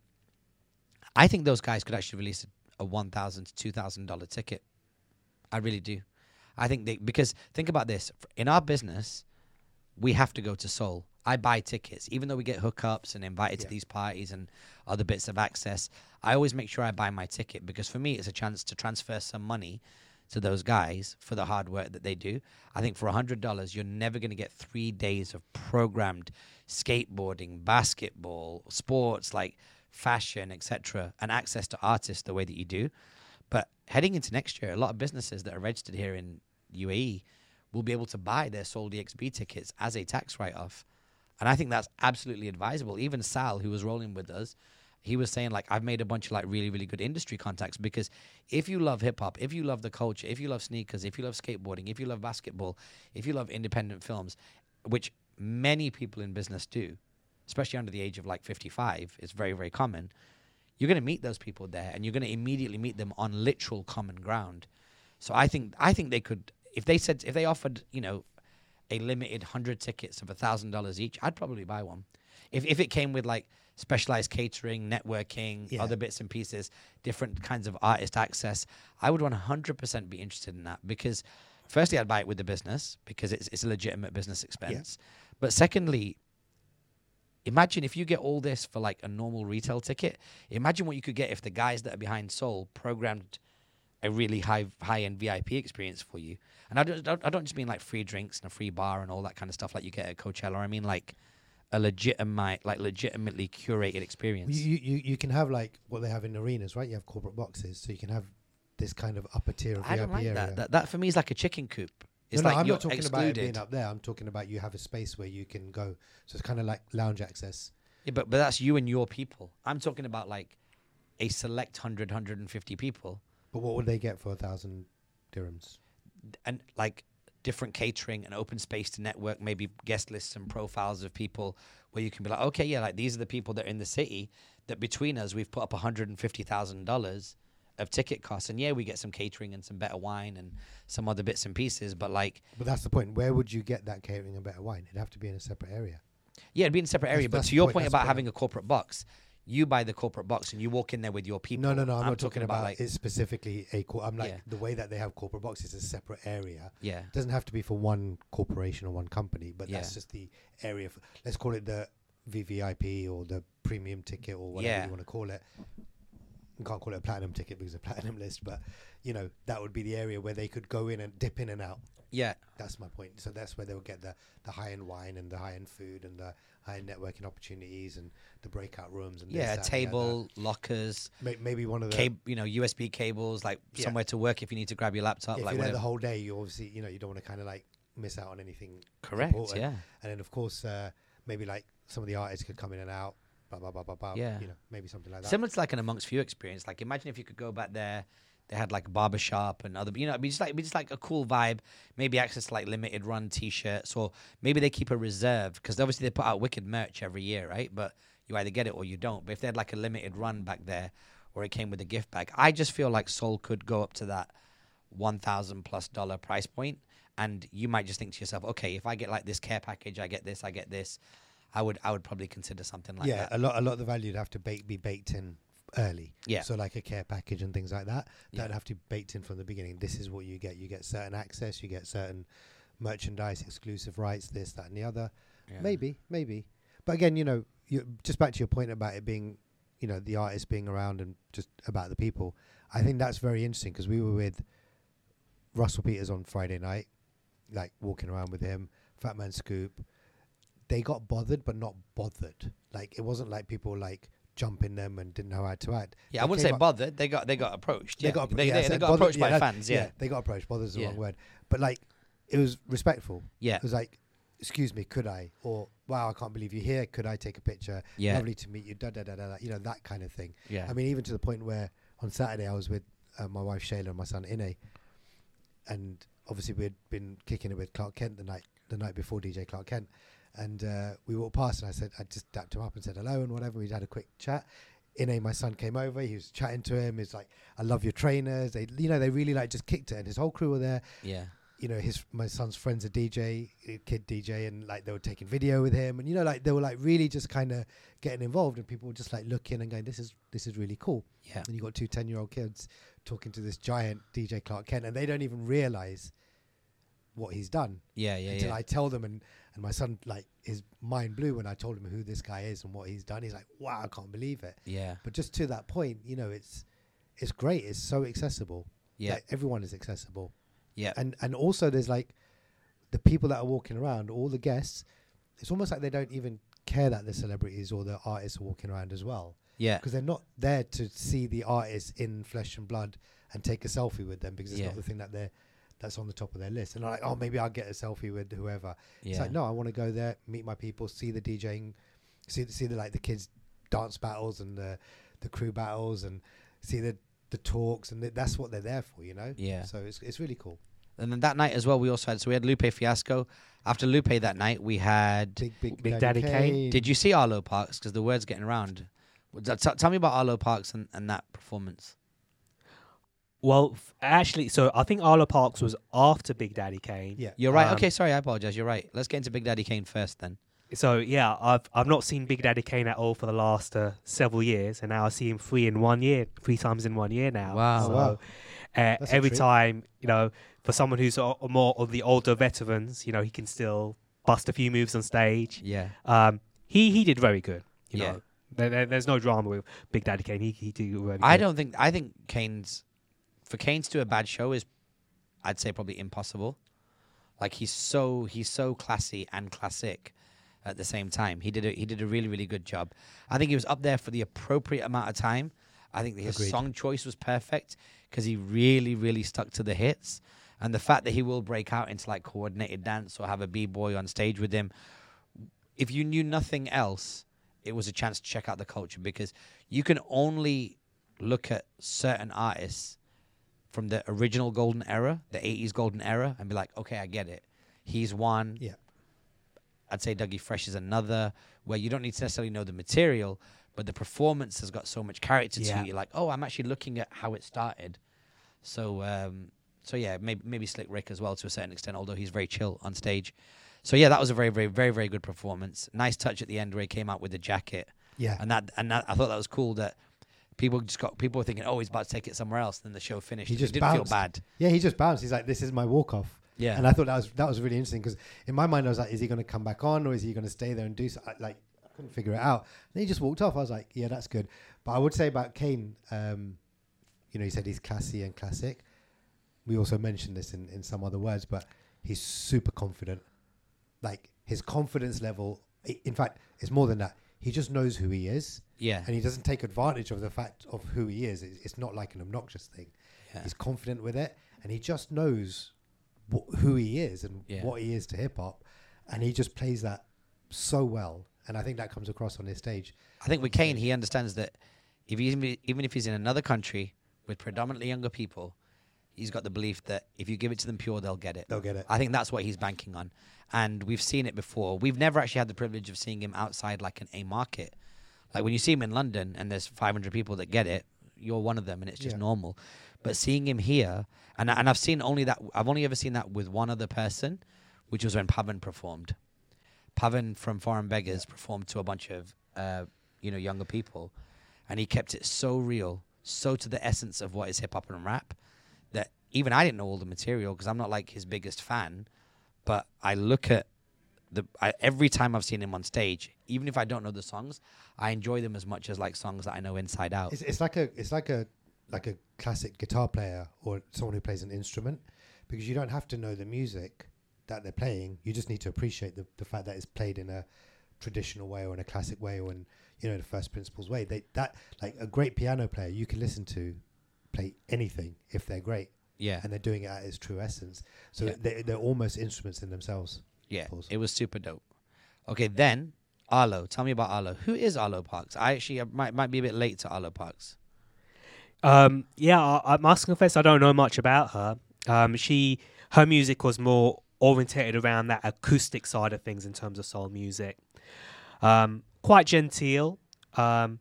I think those guys could actually release a $1,000 to $2,000 ticket. I really do. I think because think about this. In our business, we have to go to Soul. I buy tickets. Even though we get hookups and invited to these parties and other bits of access, I always make sure I buy my ticket, because for me, it's a chance to transfer some money to those guys for the hard work that they do. I think for $100, you're never going to get 3 days of programmed skateboarding, basketball, sports like fashion, etc., and access to artists the way that you do. But heading into next year, a lot of businesses that are registered here in UAE will be able to buy their Soul DXB tickets as a tax write-off. And I think that's absolutely advisable. Even Sal, who was rolling with us, he was saying, like, I've made a bunch of, like, really, really good industry contacts, because if you love hip-hop, if you love the culture, if you love sneakers, if you love skateboarding, if you love basketball, if you love independent films, which many people in business do, especially under the age of, like, 55, it's very, very common, you're going to meet those people there, and you're going to immediately meet them on literal common ground. So I think they could, if they offered, a limited 100 tickets of $1,000 each, I'd probably buy one. If it came with, like, specialized catering, networking, other bits and pieces, different kinds of artist access, I would 100% be interested in that, because firstly, I'd buy it with the business, because it's a legitimate business expense. Yeah. But secondly, imagine if you get all this for, like, a normal retail ticket. Imagine what you could get if the guys that are behind Soul programmed a really high-end VIP experience for you. And I don't just mean, like, free drinks and a free bar and all that kind of stuff like you get at Coachella. I mean, like, a legitimately curated experience. You can have, like, what they have in arenas, right? You have corporate boxes, so you can have this kind of upper tier of VIP don't like area. That for me is like a chicken coop. It's no, like I'm you're not talking excluded. about it being up there. I'm talking about you have a space where you can go. So it's kind of like lounge access. Yeah, but that's you and your people. I'm talking about, like, a select 150 people. But what would they get for 1,000 dirhams? And, like, different catering and open space to network, maybe guest lists and profiles of people where you can be like, okay, yeah, like, these are the people that are in the city that between us we've put up $150,000 of ticket costs, and we get some catering and some better wine and some other bits and pieces, but that's the point. Where would you get that catering and better wine? It'd have to be in a separate area. Yeah, it'd be in a separate area. But to your point about having a corporate box, you buy the corporate box and you walk in there with your people. No, I'm not talking about like, it's specifically I'm like, the way that they have corporate boxes is a separate area. Yeah, it doesn't have to be for one corporation or one company, but that's just the area. Let's call it the VVIP or the premium ticket or whatever you want to call it. You can't call it a platinum ticket because it's a platinum list, but that would be the area where they could go in and dip in and out. Yeah, that's my point. So that's where they'll get the high-end wine and the high-end food and the high-end networking opportunities and the breakout rooms and a table, lockers, maybe one of the USB cables, like somewhere to work if you need to grab your laptop. If like you're there the whole day, you obviously you don't want to kind of like miss out on anything. Correct. important. Yeah, and then of course maybe like some of the artists could come in and out, blah blah blah blah blah. Yeah. Maybe something like that. Similar to like an Amongst Few experience. Like imagine if you could go back there. They had like a barber shop and other, it'd be just like a cool vibe. Maybe access to like limited run T-shirts, or maybe they keep a reserve because obviously they put out wicked merch every year, right? But you either get it or you don't. But if they had like a limited run back there, or it came with a gift bag, I just feel like Soul could go up to that $1,000+ price point, and you might just think to yourself, okay, if I get like this care package, I get this. I would probably consider something like that. Yeah, a lot of the value would have to be baked in early. Yeah. So like a care package and things like that, Yeah. that'd have to be baked in from the beginning. This is what you get. You get certain access, you get certain merchandise, exclusive rights, this, that, and the other. Yeah. Maybe. But again, you just back to your point about it being, the artist being around and just about the people. I think that's very interesting because we were with Russell Peters on Friday night, like walking around with him, Fat Man Scoop. They got bothered, but not bothered. Like it wasn't like people like jumping them and didn't know how to act. Yeah, They I wouldn't say came up- bothered. They got approached. They Yeah. got, They got bothered- approached by that- fans. Yeah. they got approached. Bothered's the Yeah. wrong word, but like it was respectful. Yeah. It was like, excuse me, could I? Or wow, I can't believe you're here. Could I take a picture? Yeah. Lovely to meet you. Da da da da. That kind of thing. Yeah. I mean, even to the point where on Saturday I was with my wife Shayla and my son Ine, and obviously we'd been kicking it with Clark Kent the night before, DJ Clark Kent, and we walked past and I just dapped him up and said hello and whatever. We'd had a quick chat. Ine, my son, came over. He was chatting to him. He's like, "I love your trainers." They really like just kicked it, and his whole crew were there. Yeah. My son's friends are DJ, kid DJ, and like they were taking video with him, and like they were like really just kind of getting involved, and people were just like looking and going, "This is really cool." Yeah. And you got 2 10-year-old kids talking to this giant DJ Clark Kent, and they don't even realize what he's done Yeah. until I tell them, and my son, like, his mind blew when I told him who this guy is and what he's done. He's like, "Wow, I can't believe it." Yeah. But just to that point, it's great. It's so accessible. Yeah. Like, everyone is accessible. Yeah. And also there's like the people that are walking around, all the guests, it's almost like they don't even care that the celebrities or the artists are walking around as well. Yeah. Because they're not there to see the artists in flesh and blood and take a selfie with them, because it's Yeah. not the thing that's on the top of their list. And they're like, oh, maybe I'll get a selfie with whoever. It's Yeah. like, no, I want to go there, meet my people, see the DJing, see the kids dance battles and the crew battles, and see the talks, and that's what they're there for, Yeah. So it's really cool. And then that night as well, we had Lupe Fiasco. After Lupe that night, we had. Big Daddy Kane. Did you see Arlo Parks? Because the word's getting around. Tell me about Arlo Parks and that performance. Well, actually, so I think Arlo Parks was after Big Daddy Kane. Yeah. You're right. Um, Okay, sorry, I apologize. You're right. Let's get into Big Daddy Kane first then. So yeah, I've not seen Big Daddy Kane at all for the last several years, and now I see him 3 times in 1 year now. Wow. So, Wow. That's a every treat. time, for someone who's more of the older veterans, he can still bust a few moves on stage. Yeah. He did very good. You Yeah. know, there's no drama with Big Daddy Kane. He did really I good. think Kane's to do a bad show is, I'd say, probably impossible. Like he's so classy and classic at the same time. He did a really, really good job. I think he was up there for the appropriate amount of time. I think that his Agreed. song choice was perfect because he really, really stuck to the hits. And the fact that he will break out into like coordinated dance or have a b-boy on stage with him, if you knew nothing else, it was a chance to check out the culture, because you can only look at certain artists from the original golden era, the 80s golden era, and be like, okay, I get it. He's one. Yeah. I'd say Dougie Fresh is another, where you don't need to necessarily know the material, but the performance has got so much character to Yeah. it. You're like, oh, I'm actually looking at how it started. So yeah, maybe Slick Rick as well to a certain extent, although he's very chill on stage. So yeah, that was a very, very, very, very good performance. Nice touch at the end where he came out with the jacket. Yeah. And that I thought that was cool that people were thinking, oh, he's about to take it somewhere else. Then the show finished. He just didn't feel bounced. bad. Yeah, he just bounced. He's like, this is my walk-off. Yeah. And I thought that was really interesting, because in my mind I was like, is he going to come back on, or is he going to stay there and do so? I couldn't figure it out. And he just walked off. I was like, yeah, that's good. But I would say about Kane, he said he's classy and classic. We also mentioned this in some other words, but he's super confident. Like his confidence level, in fact, it's more than that. He just knows who he is. Yeah. And he doesn't take advantage of the fact of who he is. It's not like an obnoxious thing. Yeah. He's confident with it, and he just knows who he is and Yeah. what he is to hip hop, and he just plays that so well. and I think that comes across on his stage. I think with Kane, he understands that if even if he's in another country with predominantly younger people, he's got the belief that if you give it to them pure, they'll get it. They'll get it. I think that's what he's banking on. And we've seen it before. We've never actually had the privilege of seeing him outside like a market. Like when you see him in London and there's 500 people that get it, you're one of them and it's just normal. But seeing him here, and I've seen only that, I've only ever seen that with one other person, which was when Pavan performed. Pavan from Foreign Beggars performed to a bunch of, younger people. And he kept it so real, so to the essence of what is hip hop and rap, that even I didn't know all the material because I'm not like his biggest fan. But I look at every time I've seen him on stage, even if I don't know the songs, I enjoy them as much as like songs that I know inside out. It's like a classic guitar player or someone who plays an instrument, because you don't have to know the music that they're playing. You just need to appreciate the fact that it's played in a traditional way or in a classic way or in the first principles way. That like a great piano player you can listen to play anything if they're great. Yeah. And they're doing it at its true essence. So they're almost instruments in themselves. Yeah, it was super dope. Okay, then Arlo. Tell me about Arlo. Who is Arlo Parks? I actually might be a bit late to Arlo Parks. I must confess I don't know much about her. Her music was more orientated around that acoustic side of things in terms of soul music. Quite genteel. There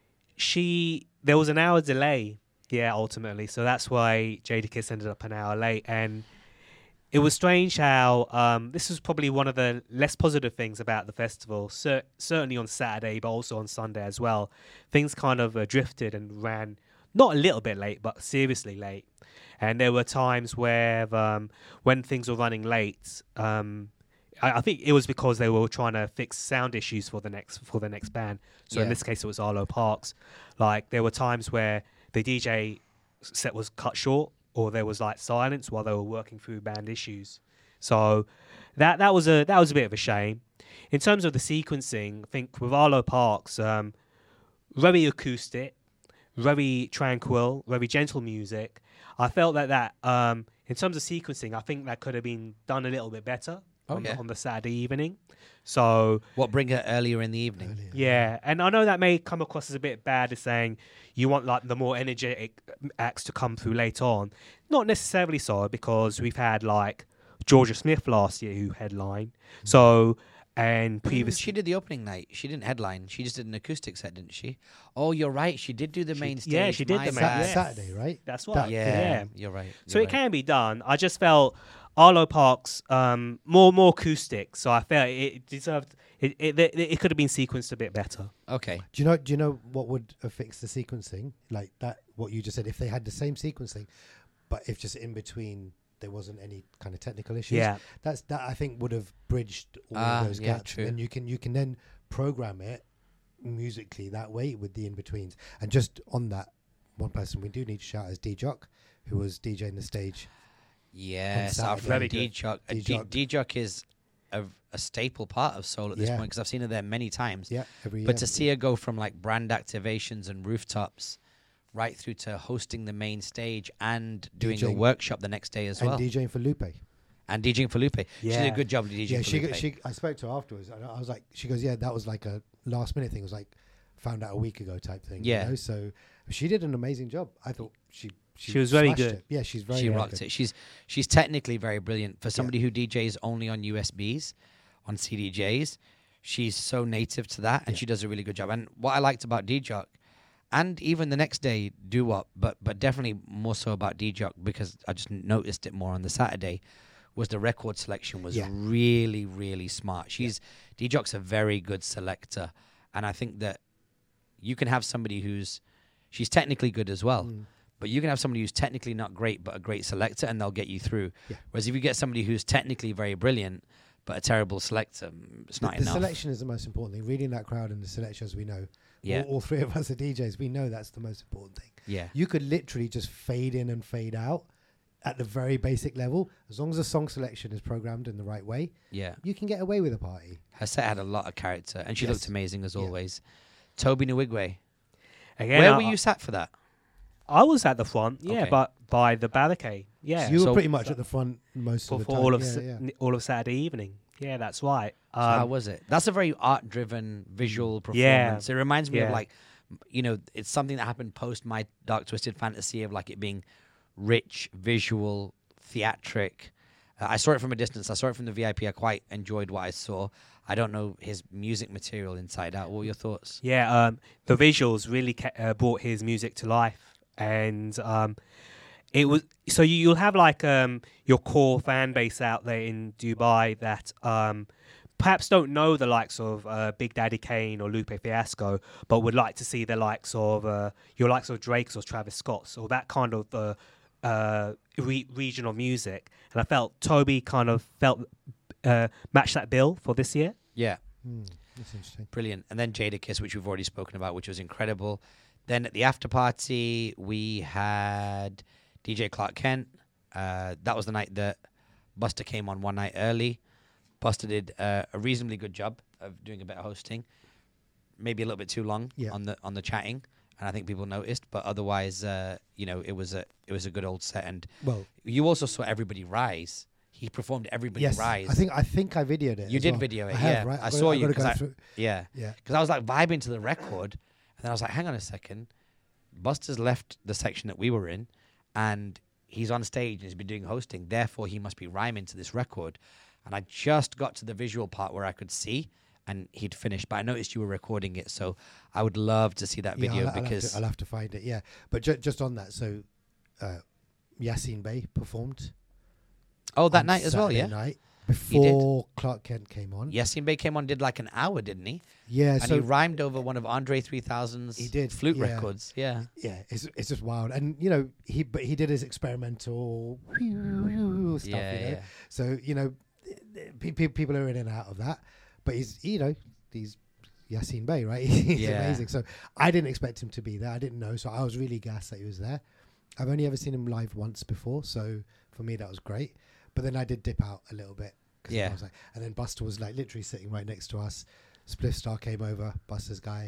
was an hour delay. Yeah, ultimately. So that's why Jadakiss ended up an hour late. And it was strange how this was probably one of the less positive things about the festival, certainly on Saturday, but also on Sunday as well. Things kind of drifted and ran not a little bit late, but seriously late. And there were times where when things were running late, I think it was because they were trying to fix sound issues for the next band. So in this case, it was Arlo Parks. Like there were times where the DJ set was cut short, or there was like silence while they were working through band issues. So that was a bit of a shame. In terms of the sequencing, I think with Arlo Parks, very acoustic, very tranquil, very gentle music. I felt that in terms of sequencing, I think that could have been done a little bit better on the Saturday evening. So bring it earlier in the evening? Yeah, and I know that may come across as a bit bad, as saying you want like the more energetic acts to come through later on. Not necessarily so, because we've had like Georgia Smith last year who headlined. So and previously she did the opening night. She didn't headline. She just did an acoustic set, didn't she? Oh, you're right. She did do the main stage. Yeah, she did the main stage. Saturday, right? That's right. Yeah, you're right. So it can be done. I just felt Arlo Parks more acoustic, so I felt it deserved. It could have been sequenced a bit better. Okay. Do you know what would have fixed the sequencing? Like that, what you just said. If they had the same sequencing, but if just in between there wasn't any kind of technical issues. Yeah. That I think would have bridged all of those gaps. True. And you can then program it musically that way with the in betweens. And just on that, one person we do need to shout is D-Jock, who was DJing the stage. Yes, our friend D-Jock. D-Jock is a staple part of soul at this point, because I've seen her there many times. Yeah, every year. But to see her go from like brand activations and rooftops right through to hosting the main stage and doing a workshop the next day as well. And DJing for Lupe. Yeah. She did a good job of DJing for Lupe. I spoke to her afterwards, and I was like, she goes, yeah, that was like a last minute thing. It was like, found out a week ago type thing. Yeah. You know? So she did an amazing job. I thought she was very good. It. Yeah, she's very She very rocked good. it. She's technically very brilliant. For somebody who DJs only on USBs, on CDJs, she's so native to that, and she does a really good job. And what I liked about D-Jock, and even the next day, Doo Wop, but definitely more so about D-Jock, because I just noticed it more on the Saturday, was the record selection was really, really smart. D-Jock's a very good selector, and I think that you can have somebody she's technically good as well, but you can have somebody who's technically not great, but a great selector, and they'll get you through. Yeah. Whereas if you get somebody who's technically very brilliant, but a terrible selector, it's not enough. The selection is the most important thing. Reading that crowd and the selection, as we know. Yeah. All three of us are DJs. We know that's the most important thing. Yeah. You could literally just fade in and fade out at the very basic level. As long as the song selection is programmed in the right way, you can get away with a party. Her set had a lot of character, and she looked amazing as always. Toby Nwigwe. Again, where were you sat for that? I was at the front, but by the barricade. Yeah, so you were pretty much at the front most of the time. All of Saturday evening. Yeah, that's right. So how was it? That's a very art-driven visual performance. It reminds me of like, you know, it's something that happened post my Dark Twisted Fantasy of like it being rich, visual, theatric. I saw it from a distance. I saw it from the VIP. I quite enjoyed what I saw. I don't know his music material inside out. What were your thoughts? Yeah, the visuals really brought his music to life, and it was so you'll have like your core fan base out there in Dubai that perhaps don't know the likes of Big Daddy Kane or Lupe Fiasco, but would like to see the likes of your likes of Drake's or Travis Scott's or that kind of regional music. And I felt Toby kind of matched that bill for this year. Yeah. That's interesting. Brilliant. And then Jadakiss, which we've already spoken about, which was incredible. Then at the after party, we had DJ Clark Kent. That was the night that Buster came on one night early. Buster did a reasonably good job of doing a bit of hosting. Maybe a little bit too long on the chatting, and I think people noticed. But otherwise, you know, it was a good old set. And you also saw everybody rise. He performed Everybody Rise. I think I videoed it. You did video it, yeah. Right? I saw you because yeah. Because I was like vibing to the record, and then I was like, hang on a second, Buster's left the section that we were in, and he's on stage and he's been doing hosting. Therefore, he must be rhyming to this record. And I just got to the visual part where I could see, and he'd finished. But I noticed you were recording it, so I would love to see that video because I'll have to find it. Yeah, but just on that, so Yassine Bey performed. Oh, that night as well, yeah. Night before Clark Kent came on. Yassine Bey came on, did like an hour, didn't he? Yeah, and he rhymed over one of Andre 3000's flute records. Yeah, yeah, it's just wild, and you know he did his experimental stuff. Yeah. So you know, people are in and out of that, but he's Yassine Bey, right? He's amazing. So I didn't expect him to be there. I didn't know, so I was really gassed that he was there. I've only ever seen him live once before, so for me that was great. But then I did dip out a little bit. I was like, and then Buster was like literally sitting right next to us. Spliff Star came over, Buster's guy.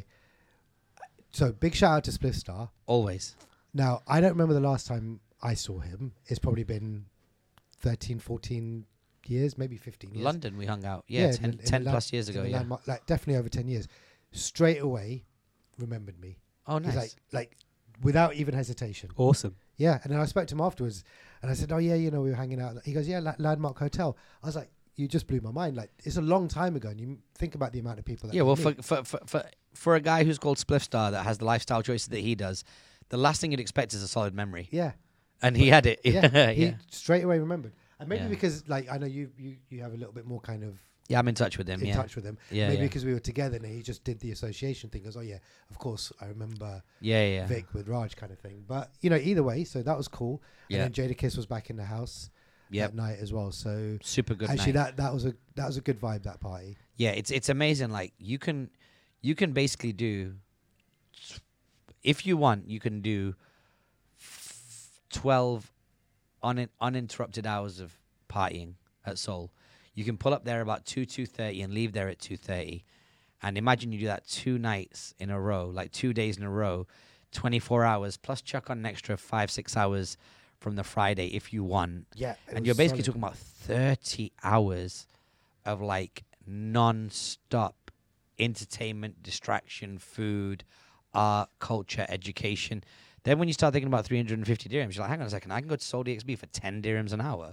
So big shout out to Spliff Star. Always. Now, I don't remember the last time I saw him. It's probably been 13, 14 years, maybe 15 years. London, we hung out. Yeah, 10 plus years ago. Yeah, like definitely over 10 years. Straight away, remembered me. Oh, nice. He's like without even hesitation. Awesome. Yeah, and then I spoke to him afterwards, and I said, "Oh yeah, you know, we were hanging out." He goes, "Yeah, Landmark Hotel." I was like, "You just blew my mind. Like, it's a long time ago, and you think about the amount of people that." Yeah, well, for a guy who's called Spliff Star that has the lifestyle choices that he does, the last thing you'd expect is a solid memory. Yeah, and he had it. Yeah, he straight away remembered, and maybe because like I know you have a little bit more kind of. Yeah, I'm in touch with him. Yeah, maybe because we were together and he just did the association thing. Goes, oh yeah, of course I remember. Vic with Raj kind of thing. But you know, either way, so that was cool. Yeah. And then Jadakiss was back in the house that night as well. So super good. Actually, that was a good vibe, that party. Yeah, it's amazing. Like you can basically do, if you want, you can do 12 uninterrupted hours of partying at Soul. You can pull up there about 2:30 and leave there at 2:30. And imagine you do that 2 nights in a row, like 2 days in a row, 24 hours, plus chuck on an extra 5-6 hours from the Friday if you want. Yeah. And you're basically talking about 30 hours of like non-stop entertainment, distraction, food, art, culture, education. Then when you start thinking about 350 dirhams, you're like, hang on a second, I can go to Soul DXB for 10 dirhams an hour.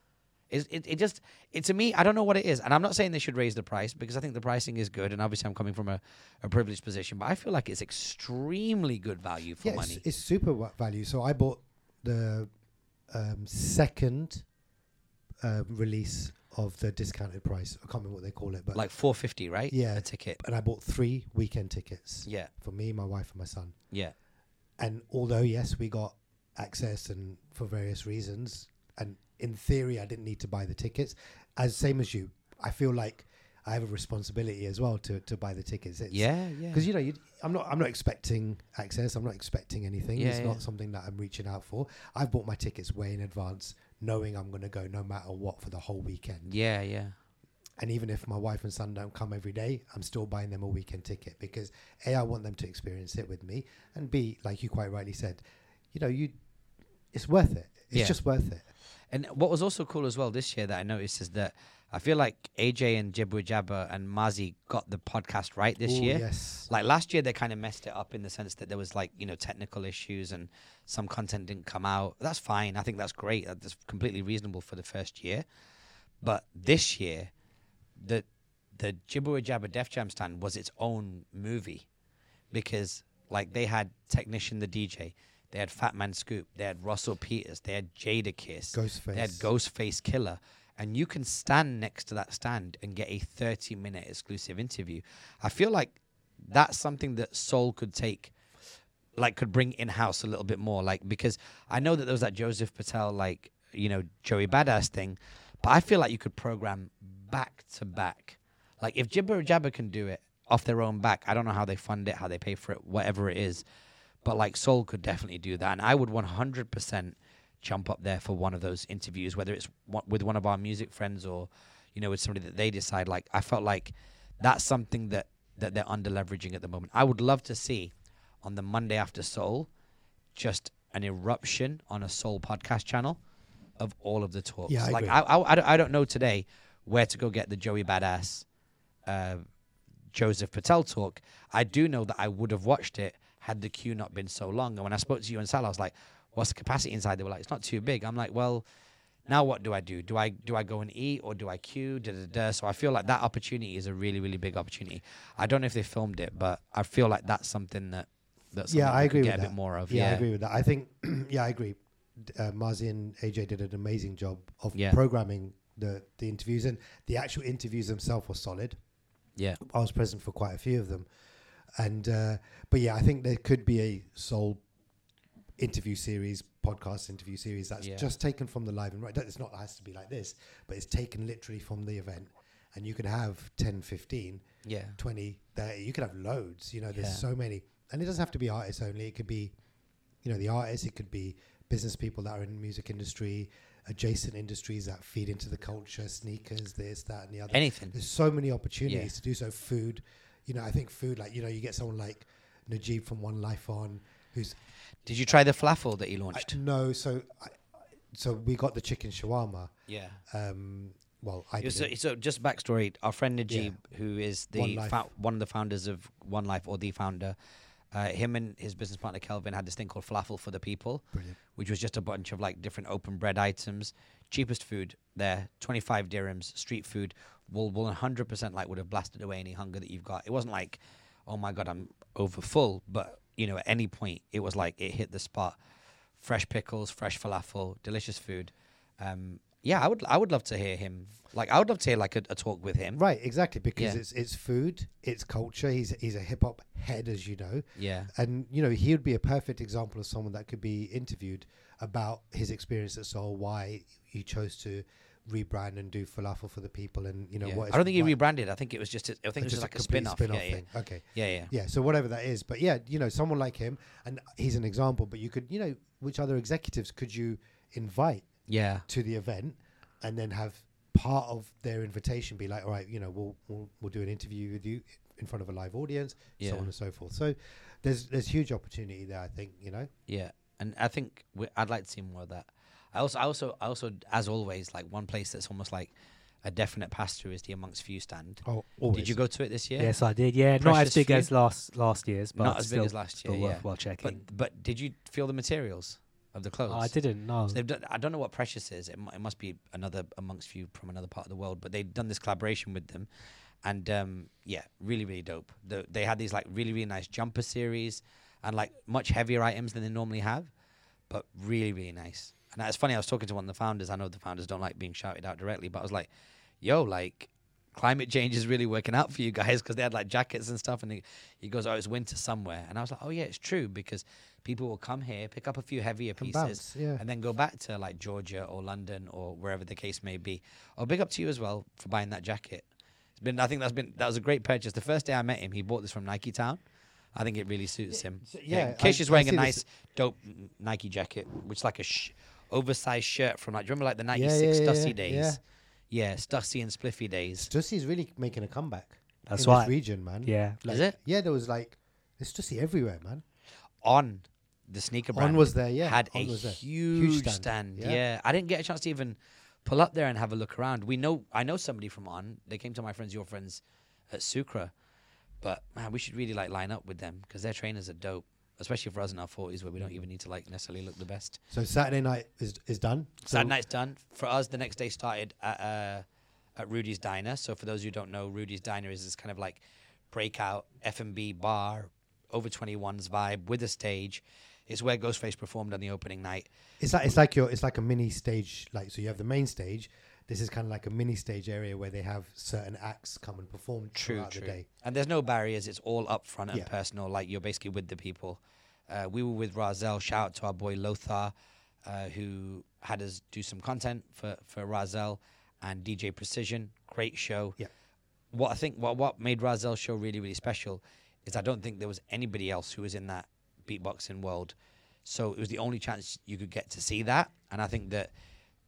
It to me, I don't know what it is. And I'm not saying they should raise the price because I think the pricing is good. And obviously I'm coming from a privileged position, but I feel like it's extremely good value for money. It's super value. So I bought the second release of the discounted price. I can't remember what they call it, but like $450, right? Yeah, a ticket. And I bought 3 weekend tickets. Yeah, for me, my wife, and my son. Yeah, and although yes, we got access and for various reasons, and in theory, I didn't need to buy the tickets. Same as you, I feel like I have a responsibility as well to buy the tickets. Yeah. Because I'm not expecting access. I'm not expecting anything. Yeah, it's not something that I'm reaching out for. I've bought my tickets way in advance, knowing I'm going to go no matter what for the whole weekend. Yeah. And even if my wife and son don't come every day, I'm still buying them a weekend ticket because A, I want them to experience it with me, and B, like you quite rightly said, it's worth it. It's Yeah. just worth it. And what was also cool as well this year that I noticed is that I feel like AJ and Jibber Jabber and Mazi got the podcast right this Ooh, year. yes. Like last year, they kind of messed it up in the sense that there was like, technical issues and some content didn't come out. That's fine. I think that's great. That's completely reasonable for the first year. But this year, the Jibber Jabber Def Jam stand was its own movie because like they had Technician the DJ, they had Fat Man Scoop, they had Russell Peters, they had Jada Kiss, Ghostface. they had Ghostface Killer. And you can stand next to that stand and get a 30-minute exclusive interview. I feel like that's something that Soul could take, like could bring in-house a little bit more. Like, because I know that there was that Joseph Patel, like, Joey Badass thing, but I feel like you could program back to back. Like, if Jibber Jabber can do it off their own back, I don't know how they fund it, how they pay for it, whatever it is. But, like, Soul could definitely do that. And I would 100% jump up there for one of those interviews, whether it's with one of our music friends or, with somebody that they decide. Like, I felt like that's something that they're under leveraging at the moment. I would love to see on the Monday after Soul just an eruption on a Soul podcast channel of all of the talks. Yeah, I like, agree. I don't know today where to go get the Joey Badass, Joseph Patel talk. I do know that I would have watched it had the queue not been so long. And when I spoke to you and Sal, I was like, what's the capacity inside? They were like, it's not too big. I'm like, well, now what do I do? Do I go and eat or do I queue? So I feel like that opportunity is a really, really big opportunity. I don't know if they filmed it, but I feel like that's something that's Yeah, I agree with get that. a bit more of. Yeah, I agree with that. I think, I agree. Mazi and AJ did an amazing job of Yeah. programming the interviews, and the actual interviews themselves were solid. Yeah. I was present for quite a few of them, and but yeah, I think there could be a Soul podcast interview series that's just taken from the live and right. It's not it has to be like this, but it's taken literally from the event, and you can have 10, 15, 20, 30. You could have loads. There's so many, and it doesn't have to be artists only. It could be, the artists. It could be business people that are in the music industry, adjacent industries that feed into the culture, sneakers, this, that, and the other. Anything. There's so many opportunities to do so. Food, I think food, like, you get someone like Najib from One Life On, who's... Did you try the falafel that he launched? No, so we got the chicken shawarma. Yeah. Well, I did. So just backstory, our friend Najib, who is one of the founders of One Life, or the founder, him and his business partner Kelvin had this thing called Falafel for the People, which was just a bunch of like different open bread items, cheapest food there, 25 dirhams, street food, will 100% like would have blasted away any hunger that you've got. It wasn't like, oh my God, I'm over full, but at any point it was like it hit the spot. Fresh pickles, fresh falafel, delicious food. I would love to hear him. Like, I would love to hear like a talk with him. Right, exactly, because it's food, it's culture. He's a hip hop head, as you know. Yeah. And he would be a perfect example of someone that could be interviewed about his experience at Soul, why he chose to rebrand and do falafel for the people, and what. I don't think he rebranded. I think it was just. I think it was just like a spin-off. Thing. Okay. Yeah. So whatever that is, but someone like him, and he's an example. But you could, which other executives could you invite? Yeah. To the event, and then have part of their invitation be like, all right, we'll do an interview with you in front of a live audience, so on and so forth. So there's huge opportunity there, I think. Yeah, and I think I'd like to see more of that. I also, as always, like one place that's almost like a definite pass through is the Amongst Few stand. Oh, always. Did you go to it this year? Yes, I did. Yeah, not as big as last year's, but not as big as last year. Still worthwhile checking. But did you feel the materials of the clothes? Oh, I didn't. No. So I don't know what Precious is. It must be another Amongst Few from another part of the world. But they've done this collaboration with them, and really, really dope. They had these like really, really nice jumper series and like much heavier items than they normally have, but really, really nice. And it's funny, I was talking to one of the founders. I know the founders don't like being shouted out directly, but I was like, yo, like, climate change is really working out for you guys, because they had like jackets and stuff. And he goes, oh, it's winter somewhere. And I was like, oh, yeah, it's true, because people will come here, pick up a few heavier pieces, and then go back to like Georgia or London or wherever the case may be. Oh, big up to you as well for buying that jacket. I think that was a great purchase. The first day I met him, he bought this from Nike Town. I think it really suits him. Kish is wearing a nice, dope Nike jacket, which is like a oversized shirt from, like, do you remember like the 96 Stussy days? Yeah, Stussy and Spliffy days. Stussy's really making a comeback. That's in right. this region, man. Yeah. Like, is it? Yeah, there was like, there's Stussy everywhere, man. On the sneaker brand, On was there, yeah. had On a was there. huge stand. Yeah. Yeah, I didn't get a chance to even pull up there and have a look around. I know somebody from On. They came to my friends, your friends, at Sucre, but man, we should really like line up with them because their trainers are dope, especially for us in our 40s where we don't even need to like necessarily look the best. So Saturday night is done. Saturday night's done for us. The next day started at Rudy's Diner. So for those who don't know, Rudy's Diner is this kind of like breakout F&B bar, over 21s vibe with a stage. It's where Ghostface performed on the opening night. It's like a mini stage. Like, so you have the main stage. This is kind of like a mini stage area where they have certain acts come and perform throughout the day. And there's no barriers. It's all up front and Yeah. personal. Like, you're basically with the people. We were with Razel. Shout out to our boy Lothar, who had us do some content for Razel, and DJ Precision. Great show. Yeah. What made Razel's show really, really special is I don't think there was anybody else who was in that beatboxing world. So it was the only chance you could get to see that. And I think that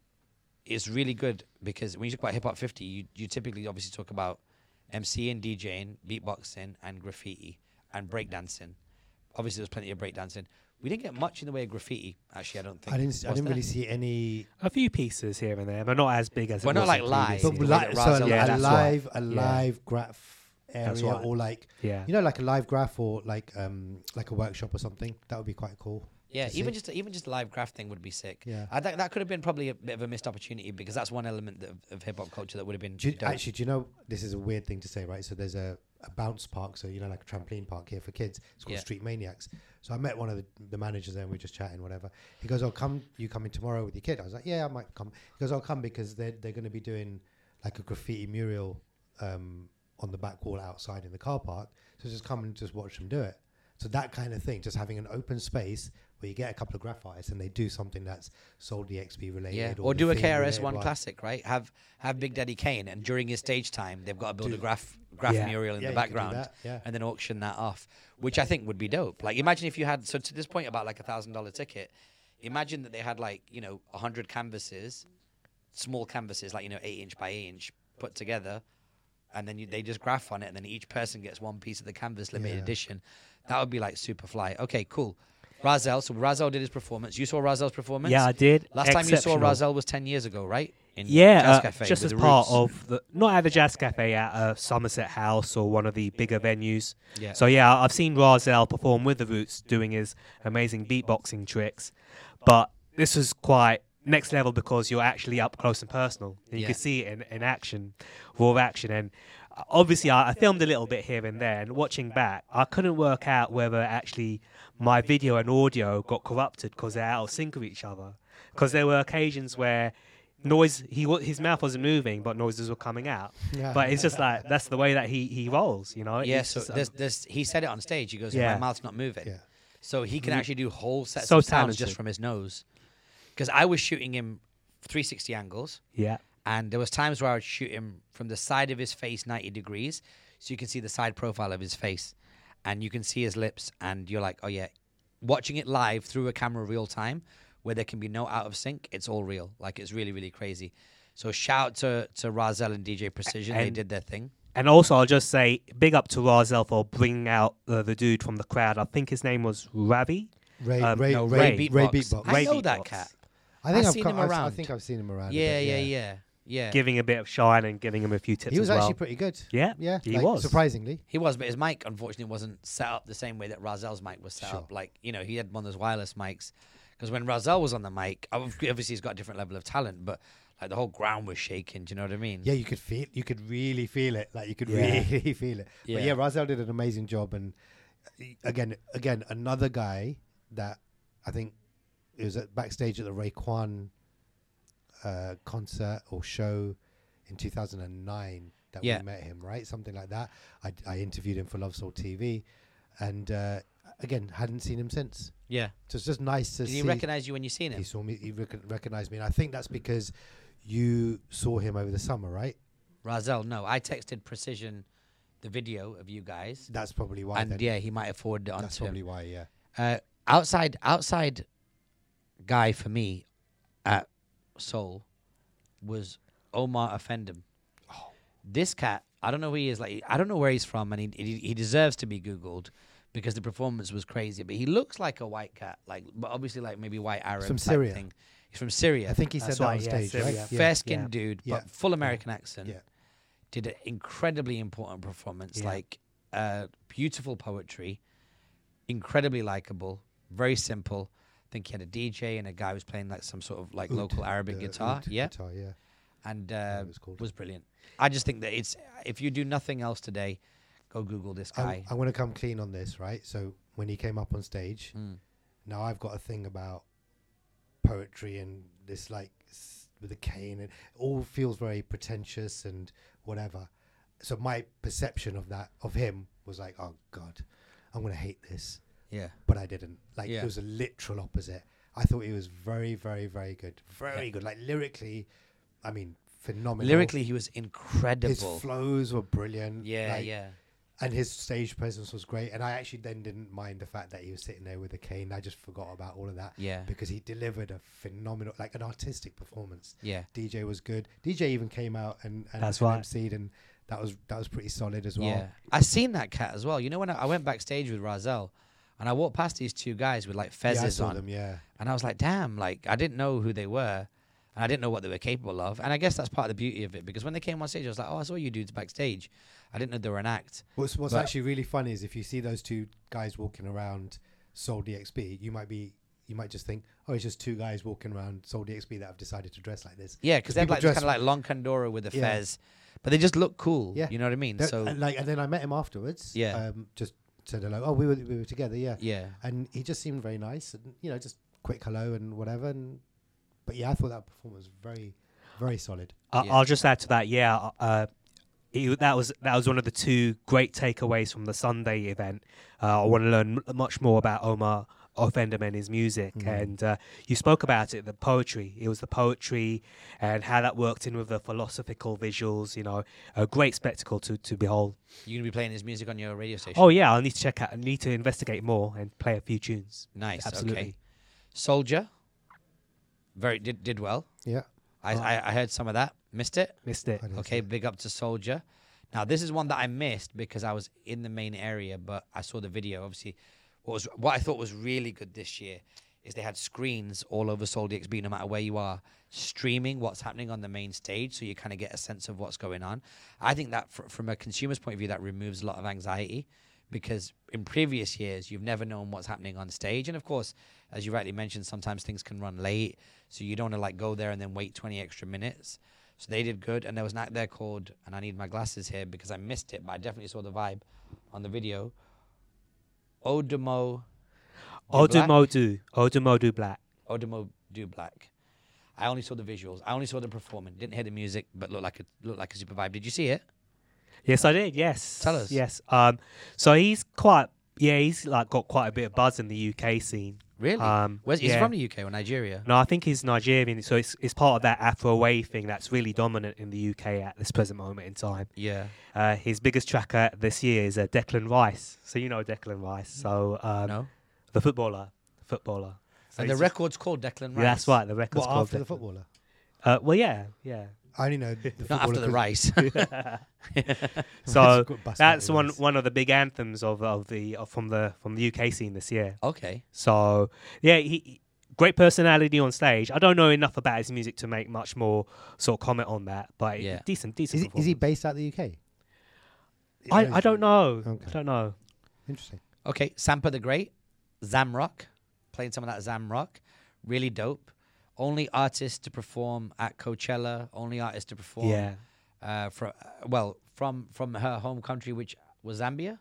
it's really good because when you talk about Hip Hop 50, you typically obviously talk about MCing, DJing, beatboxing, and graffiti, and breakdancing. Obviously, there's plenty of breakdancing. We didn't get much in the way of graffiti, actually, I don't think. I didn't really see any. A few pieces here and there, but not as big as. But it not was like in live. previous But Yeah, years. so Razel, that's right. a live graph That's area, right. or like Yeah. like a live graph, or like a workshop or something. That would be quite cool. Yeah, to even see. just a live craft thing would be sick. Yeah. That could have been probably a bit of a missed opportunity because that's one element of hip hop culture that would have been dope. Actually, do you know, this is a weird thing to say, right? So there's a bounce park, so like a trampoline park here for kids. It's called Yeah. Street Maniacs. So I met one of the managers there and we were just chatting, whatever. He goes, "Oh, you coming tomorrow with your kid?" I was like, "Yeah, I might come." He goes, "I'll come because they're going to be doing like a graffiti mural on the back wall outside in the car park. So just come and just watch them do it." So that kind of thing, just having an open space where you get a couple of graph artists and they do something that's Soul DXB related. Yeah, or or the do a theme KRS related One one. classic, right? Have Big Daddy Kane, and during his stage time, they've got to build a graph Yeah. mural in Yeah, the you could do background, that, yeah. and then auction that off, which I think would be dope. Like, imagine if you had, so to this point about like $1,000 ticket, imagine that they had like 100 canvases, small canvases, like 8-inch by 8-inch, put together, and then they just graph on it, and then each person gets one piece of the canvas, limited Yeah. edition. That would be like super fly. Okay, cool. Razel. So Razel did his performance. You saw Razel's performance? Yeah, I did. Last time you saw Exceptional. Razel was 10 years ago, right? In Jazz Yeah, Cafe just with as the part Roots. of the, not at the Jazz Cafe, at Somerset House or one of the bigger venues. Yeah. So yeah, I've seen Razel perform with the Roots doing his amazing beatboxing tricks, but this was quite next level because you're actually up close and personal. You Yeah. could see it in action, raw action, and obviously I filmed a little bit here and there, and watching back, I couldn't work out whether actually my video and audio got corrupted because they're out of sync with each other. Because there were occasions where his mouth wasn't moving, but noises were coming out. Yeah. But it's just like that's the way that he rolls, Yeah, It's so just, he said it on stage. He goes, Yeah. my mouth's not moving. Yeah. So he can actually do whole sets So of sounds just talented. from his nose. Because I was shooting him 360 angles, yeah. and there was times where I would shoot him from the side of his face 90 degrees, so you can see the side profile of his face, and you can see his lips, and you're like, oh yeah. Watching it live through a camera real time, where there can be no out of sync, it's all real. Like, it's really, really crazy. So shout out to Razel and DJ Precision. They And- did their thing. And also, I'll just say big up to Razel for bringing out the dude from the crowd. I think his name was Ravi. Ray Ray Beatbox. I know Ray that Beatbox. cat. I think I've I've seen come- him I've- I around. think I've seen him around. a Yeah, bit, yeah. Giving a bit of shine and giving him a few tips He was as well. actually pretty good. Yeah, Yeah, he like, was. surprisingly. He was, but his mic unfortunately wasn't set up the same way that Razel's mic was set Sure. up. Like, he had one of those wireless mics. Because when Razel was on the mic, obviously he's got a different level of talent, but like the whole ground was shaking. Do you know what I mean? Yeah, you could really feel it. Like you could Yeah. really feel it. Yeah. But yeah, Razel did an amazing job, and again, another guy that I think it was backstage at the Raekwon concert or show in 2009 that Yeah. we met him, right? Something like that. I interviewed him for Love Soul TV, and again, hadn't seen him since. Yeah. So it's just nice to Did see. he recognize you when you seen him? He saw me. He recognized me, and I think that's because you saw him over the summer, right? Razel, no. I texted Precision the video of you guys. That's probably why. And then. yeah, he might have forwarded it on That's to him. probably why. Yeah. Outside guy for me at Soul was Omar Effendim. This cat, I don't know who he is. Like, I don't know where he's from, and he deserves to be Googled because the performance was crazy. But he looks like a white cat, like, but obviously like maybe white Arab From type Syria. thing. He's from Syria. I think he said That's that right, on yeah, stage, Syria. right? Fair-skinned Yeah. dude, Yeah. but full American accent. Yeah. Did an incredibly important performance, Yeah. like beautiful poetry, incredibly likable, very simple. I think he had a DJ and a guy who was playing like some sort of like Oud, local Arabic the guitar. oud Yeah, guitar, yeah. and Whatever it's called. was brilliant. I just think that it's, if you do nothing else today, go Google this guy. I want to come clean on this, right? So when he came up on stage, Mm. now I've got a thing about poetry and this like with a K, and it all feels very pretentious and whatever. So my perception of that of him was like, oh God, I'm gonna hate this, Yeah, but I didn't. Like Yeah. it was a literal opposite. I thought he was very, very, very good, very good. Like lyrically, I mean, phenomenal. lyrically he was his incredible. flows were brilliant. Yeah, like, yeah. and his stage presence was great. And I actually then didn't mind the fact that he was sitting there with a cane. I just forgot about all of that. Yeah. Because he delivered a phenomenal, like an artistic performance. Yeah. DJ was good. DJ even came out and That's and right. MC'd, and that was pretty solid as well. Yeah, I seen that cat as well. You know, when I went backstage with Razel, and I walked past these two guys with like Yeah, I fezzes saw on, them. Yeah, and I was like, damn, like I didn't know who they were, and I didn't know what they were capable of. And I guess that's part of the beauty of it, because when they came on stage, I was like, oh, I saw you dudes backstage. I didn't know they were an act. what's But- actually really funny is if you see those two guys walking around Soul DXB, you might just think, oh, it's just two guys walking around Soul DXB that have decided to dress like this. Yeah, because they're people like kind dress- of like long Kandora with a Yeah. fez, but they just look cool. Yeah. You know what I mean? They're- So and then I met him afterwards. Yeah. Just said hello. Oh, we were together. Yeah. yeah, And he just seemed very nice, and just quick hello and whatever. But yeah, I thought that performance was very, very solid. Yeah. I'll just add to that. Yeah, that was one of the two great takeaways from the Sunday event. I want to learn much more about Omar Offendum and his music, and you spoke about it. The poetry. It was the poetry and how that worked in with the philosophical visuals. A great spectacle to behold. you're gonna be playing his music on your radio station. Oh yeah, I'll need to check out. I need to investigate more and play a few tunes. Nice. Absolutely. Okay. Soldier, did well. Yeah. I heard some of that. Missed it. Missed it. I didn't see Okay, it. big up to Soldier. Now, this is one that I missed because I was in the main area, but I saw the video. Obviously, what I thought was really good this year is they had screens all over Soul DXB, no matter where you are, streaming what's happening on the main stage, so you kind of get a sense of what's going on. I think that from a consumer's point of view, that removes a lot of anxiety, because in previous years, you've never known what's happening on stage. And of course, as you rightly mentioned, sometimes things can run late, so you don't want to like go there and then wait 20 extra minutes. So they did good, and there was an act there called, and I need my glasses here because I missed it, but I definitely saw the vibe on the video. Odumo Odumodu Black. Odumo Do Black. I only saw the visuals. I only saw them performing. Didn't hear the music, but looked like a super vibe. Did you see it? Yes, I did. Yes. Tell us. Yes. So he's got quite a bit of buzz in the UK scene. Really? Where's he's yeah. from the UK or Nigeria? No, I think he's Nigerian. So it's part of that Afro wave thing that's really dominant in the UK at this present moment in time. Yeah. His biggest track this year is Declan Rice. So you know Declan Rice. So No. the footballer. So And the he's- record's called Declan Rice. Yeah, that's right. The record's What, called after the Declan. footballer? Well, yeah. I only know the Not after the footballer 'cause- rice. So Got busted that's out with this. one of the big anthems from the UK scene this year. Okay. So yeah, he great personality on stage. I don't know enough about his music to make much more sort of comment on that, but Yeah. decent. Is he performance. based out of the UK? I don't know. Okay. I don't know. Interesting. Okay. Sampa the Great. Zamrock. Playing some of that Zamrock. Really dope. Only artist to perform at Coachella. Only artist to perform. Yeah. From her home country, which was Zambia.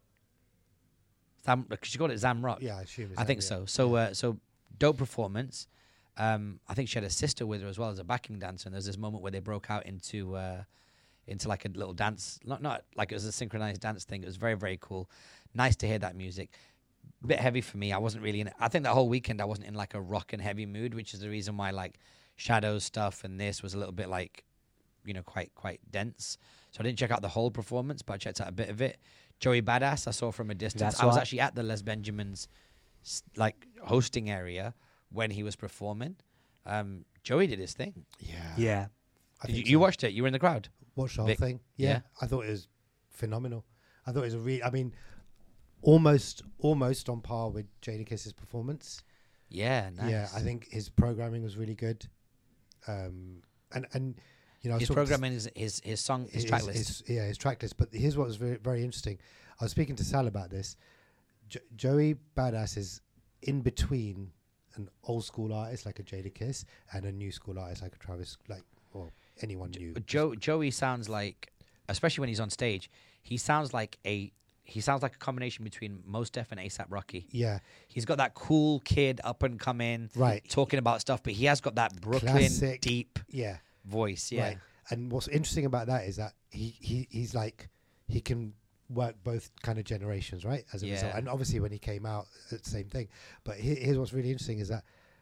She called it Zamrock. Yeah, I assume. I think so. So dope performance. I think she had a sister with her as well as a backing dancer. And there's this moment where they broke out into like a little dance, not like it was a synchronized dance thing. It was very, very cool. Nice to hear that music. Bit heavy for me. I wasn't really in. I think that whole weekend I wasn't in like a rock and heavy mood, which is the reason why like Shadows stuff and this was a little bit like, quite dense. So I didn't check out the whole performance, but I checked out a bit of it. Joey Badass I saw from a distance. That's I was right. actually at the Les Benjamins like hosting area when he was performing. Joey did his thing. Yeah. Yeah. I Did think you so. watched it? You were in the crowd. Watched the whole Vic? thing. Yeah. I thought it was phenomenal. I thought it was I mean, almost on par with Jadakiss's performance. Yeah, nice. Yeah, I think his programming was really good. And you know, His programming is his song, his track list. His track list. But here's what was very, very interesting. I was speaking to Sal about this. Joey Badass is in between an old school artist like a Jadakiss and a new school artist like a Travis, or anyone new. Joey sounds like, especially when he's on stage, he sounds like a combination between Mos Def and A$AP Rocky. Yeah, he's got that cool kid up and coming, right, talking about stuff, but he has got that Brooklyn classic, deep, voice. Yeah, right. And what's interesting about that is that he's like, he can work both kind of generations, right? As a result, and obviously when he came out, it's the same thing. But here's what's really interesting is that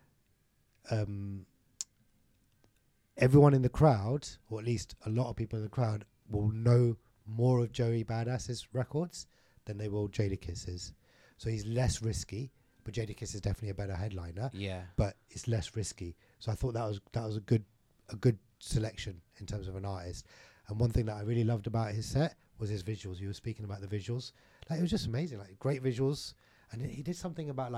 everyone in the crowd, or at least a lot of people in the crowd, will know more of Joey Badass's records than they will Jadakiss's. So he's less risky, but Jadakiss is definitely a better headliner. Yeah, but it's less risky. So I thought that was a good selection in terms of an artist. And one thing that I really loved about his set was his visuals. You were speaking about the visuals, like it was just amazing, like great visuals. And he did something about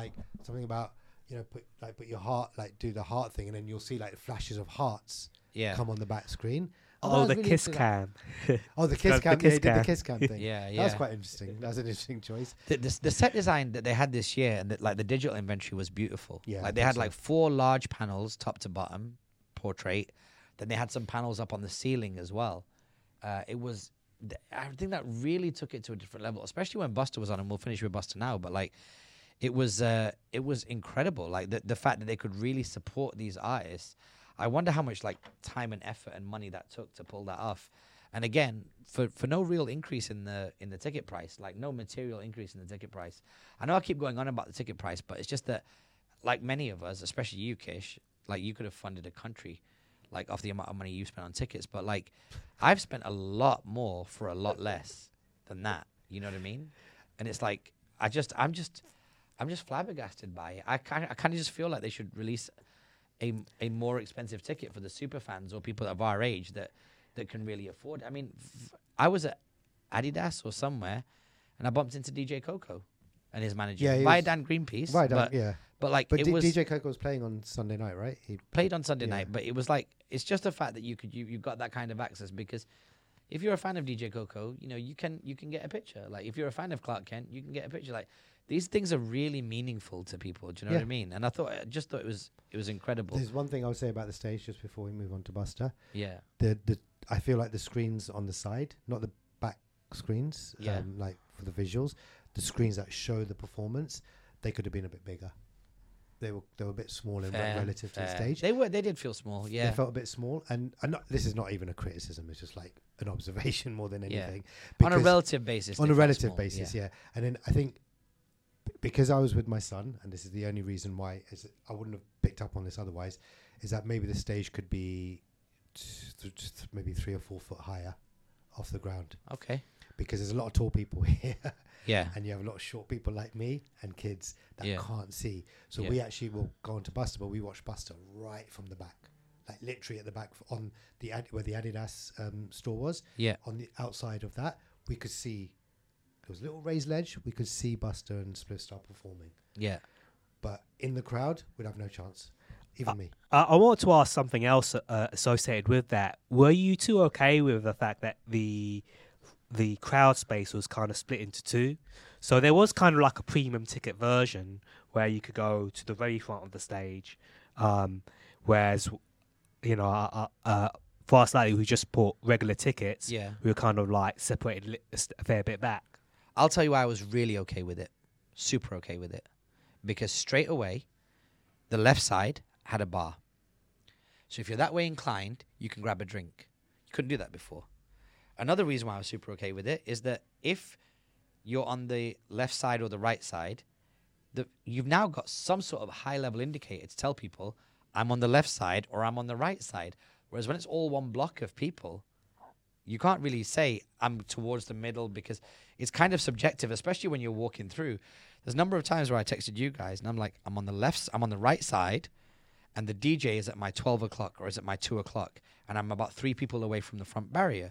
you know, put your heart, like do the heart thing, and then you'll see like flashes of hearts come on the back screen. Oh, the really kiss cam. Oh, the kiss cam. He did the kiss cam thing. Yeah. That was quite interesting. That was an interesting choice. The set design that they had this year, and the digital inventory was beautiful. Yeah, like they had like 4 large panels, top to bottom, portrait. Then they had some panels up on the ceiling as well. It was, I think that really took it to a different level, especially when Busta was on, and we'll finish with Busta now. But like, it was incredible. Like the fact that they could really support these artists. I wonder how much like time and effort and money that took to pull that off. And again, for no real increase in the ticket price, like no material increase in the ticket price. I know I keep going on about the ticket price, but it's just that, like many of us, especially you, Kish, like you could have funded a country, like off the amount of money you spent on tickets. But like, I've spent a lot more for a lot less than that. You know what I mean? And it's like I'm just flabbergasted by it. I kind of just feel like they should release a more expensive ticket for the super fans or people of our age that can really afford. I mean, I was at Adidas or somewhere, and I bumped into DJ Coco and his manager via Dan Greenpeace. But DJ Coco was playing on Sunday night, right? He played on Sunday night, but it was like, it's just the fact that you got that kind of access, because if you're a fan of DJ Coco, you know, you can get a picture. Like if you're a fan of Clark Kent, you can get a picture. Like these things are really meaningful to people. Do you know what I mean? And I just thought it was incredible. There's one thing I would say about the stage just before we move on to Busta. Yeah. I feel like the screens on the side, not the back screens, like for the visuals, the screens that show the performance, they could have been a bit bigger. They were a bit small relative to the stage. They did feel small. Yeah. They felt a bit small, and this is not even a criticism. It's just like an observation more than anything. On a relative basis. On a relative basis, yeah. And then I think, because I was with my son, and this is the only reason why I wouldn't have picked up on this otherwise, is that maybe the stage could be maybe 3 or 4 foot higher off the ground. Okay. Because there's a lot of tall people here. Yeah. And you have a lot of short people like me and kids that can't see. So we actually will go on to Busta, but we watch Busta right from the back. Like literally at the back on where the Adidas store was. Yeah. On the outside of that, we could see, there was a little raised ledge, we could see Busta and Spliff Star performing. Yeah. But in the crowd, we'd have no chance. Even me. I want to ask something else associated with that. Were you two okay with the fact that the crowd space was kind of split into 2? So there was kind of like a premium ticket version where you could go to the very front of the stage, whereas, you know, for us like who just bought regular tickets, we were kind of like separated a fair bit back. I'll tell you why I was really okay with it, super okay with it, because straight away, the left side had a bar. So if you're that way inclined, you can grab a drink. You couldn't do that before. Another reason why I was super okay with it is that if you're on the left side or the right side, you've now got some sort of high-level indicator to tell people, I'm on the left side or I'm on the right side. Whereas when it's all one block of people, you can't really say I'm towards the middle, because it's kind of subjective, especially when you're walking through. There's a number of times where I texted you guys and I'm like, I'm on the right side, and the DJ is at my 12 o'clock or is at my 2 o'clock, and I'm about 3 people away from the front barrier.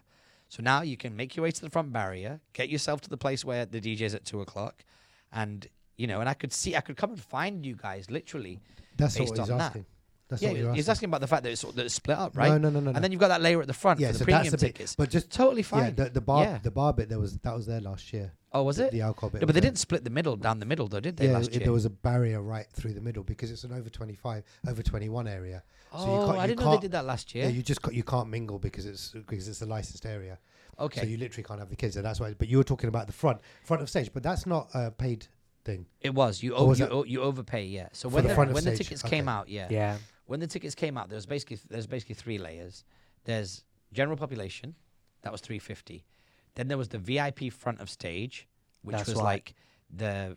So now you can make your way to the front barrier, get yourself to the place where the DJ's at 2:00, and and I could come and find you guys literally. That's based what he's on that. asking. That's Yeah, what you're he's asking. asking about the fact that it's split up, right? No. And then you've got that layer at the front Yeah, for the so premium that's a bit. tickets. But just Totally yeah, fine. the bar bit that was there last year. Oh, was it? The alcohol bit. No, but was they there. didn't split the middle down the middle, though, did they? Yeah, last year? there was a barrier right through the middle because it's an over 25, over 21 area. Oh, I didn't know they did that last year. Yeah, you can't mingle because it's a licensed area. Okay. So you literally can't have the kids, and that's why. But you were talking about the front of stage, but that's not a paid thing. It was. You was you overpay, yeah. So For when the front of when the stage, tickets came okay. out, yeah. Yeah. When the tickets came out, there's basically 3 layers. There's general population, that was 350. Then there was the VIP front of stage, which That's was right. like the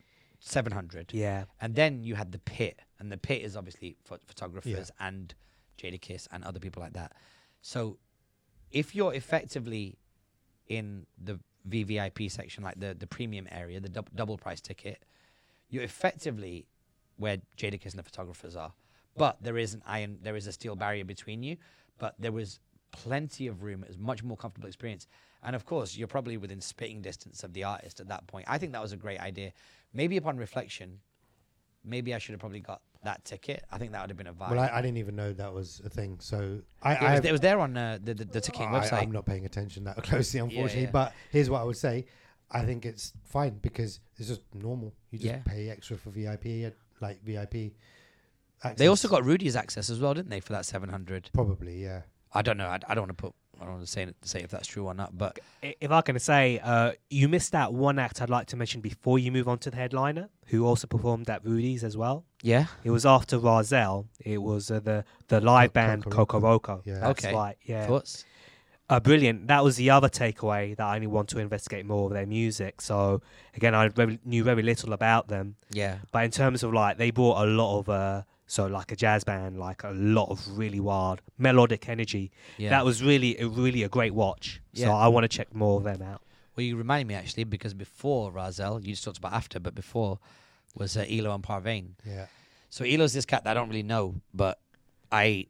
700. Yeah. And then you had the pit, and the pit is obviously photographers and Jadakiss and other people like that. So if you're effectively in the VVIP section, like the premium area, the double price ticket, you're effectively where Jadakiss and the photographers are. But there is a steel barrier between you. But there was plenty of room. It was a much more comfortable experience. And of course, you're probably within spitting distance of the artist at that point. I think that was a great idea. Maybe upon reflection, maybe I should have probably got that ticket. I think that would have been a vibe. Well, I didn't even know that was a thing. So it was there on the ticketing website. I'm not paying attention that closely, unfortunately. yeah. But here's what I would say: I think it's fine because it's just normal. You just Yeah. pay extra for VIP, like VIP. Access. They also got Rudy's access as well, didn't they, for that 700? probably, yeah. I don't know. I don't want to say if that's true or not. But If I can say, you missed out one act I'd like to mention before you move on to the headliner, who also performed at Rudy's as well. yeah, It was after Razel. It was the live band Kokoroko. Kokoroko. Yeah. That's Okay. right. Yeah. thoughts? Brilliant. That was the other takeaway that I only want to investigate more of their music. So again, I knew very little about them, Yeah, but in terms of like they brought a lot of like a jazz band, like a lot of really wild melodic energy. yeah. That was really a great watch. So Yeah. I want to check more of them out. Well, you reminded me actually because before Razel, you just talked about after, but before was Elo and Parvane. Yeah. So Elo's this cat that I don't really know, but I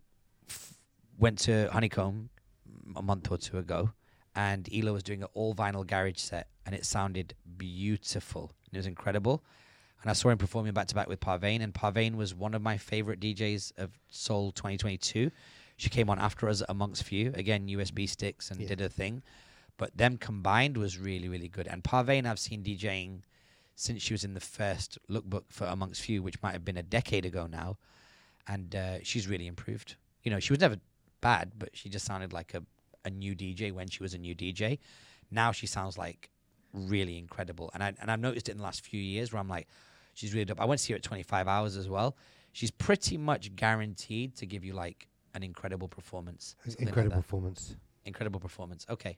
went to Honeycomb a month or 2 ago, and Elo was doing an all vinyl garage set, and it sounded beautiful. It was incredible. And I saw him performing back to back with Parvane, and Parvane was one of my favorite DJs of Soul 2022. She came on after us amongst few, again USB sticks, and did her thing. But them combined was really, really good. And Parvane, I've seen DJing since she was in the first lookbook for Amongst Few, which might have been a decade ago now. And she's really improved. You know, she was never bad, but she just sounded like a new DJ when she was a new DJ. Now she sounds like really incredible. And I've noticed it in the last few years where I'm like, she's really dope. I went to see her at 25 Hours as well. She's pretty much guaranteed to give you like an incredible performance. something like Incredible that. performance. Incredible performance. Okay.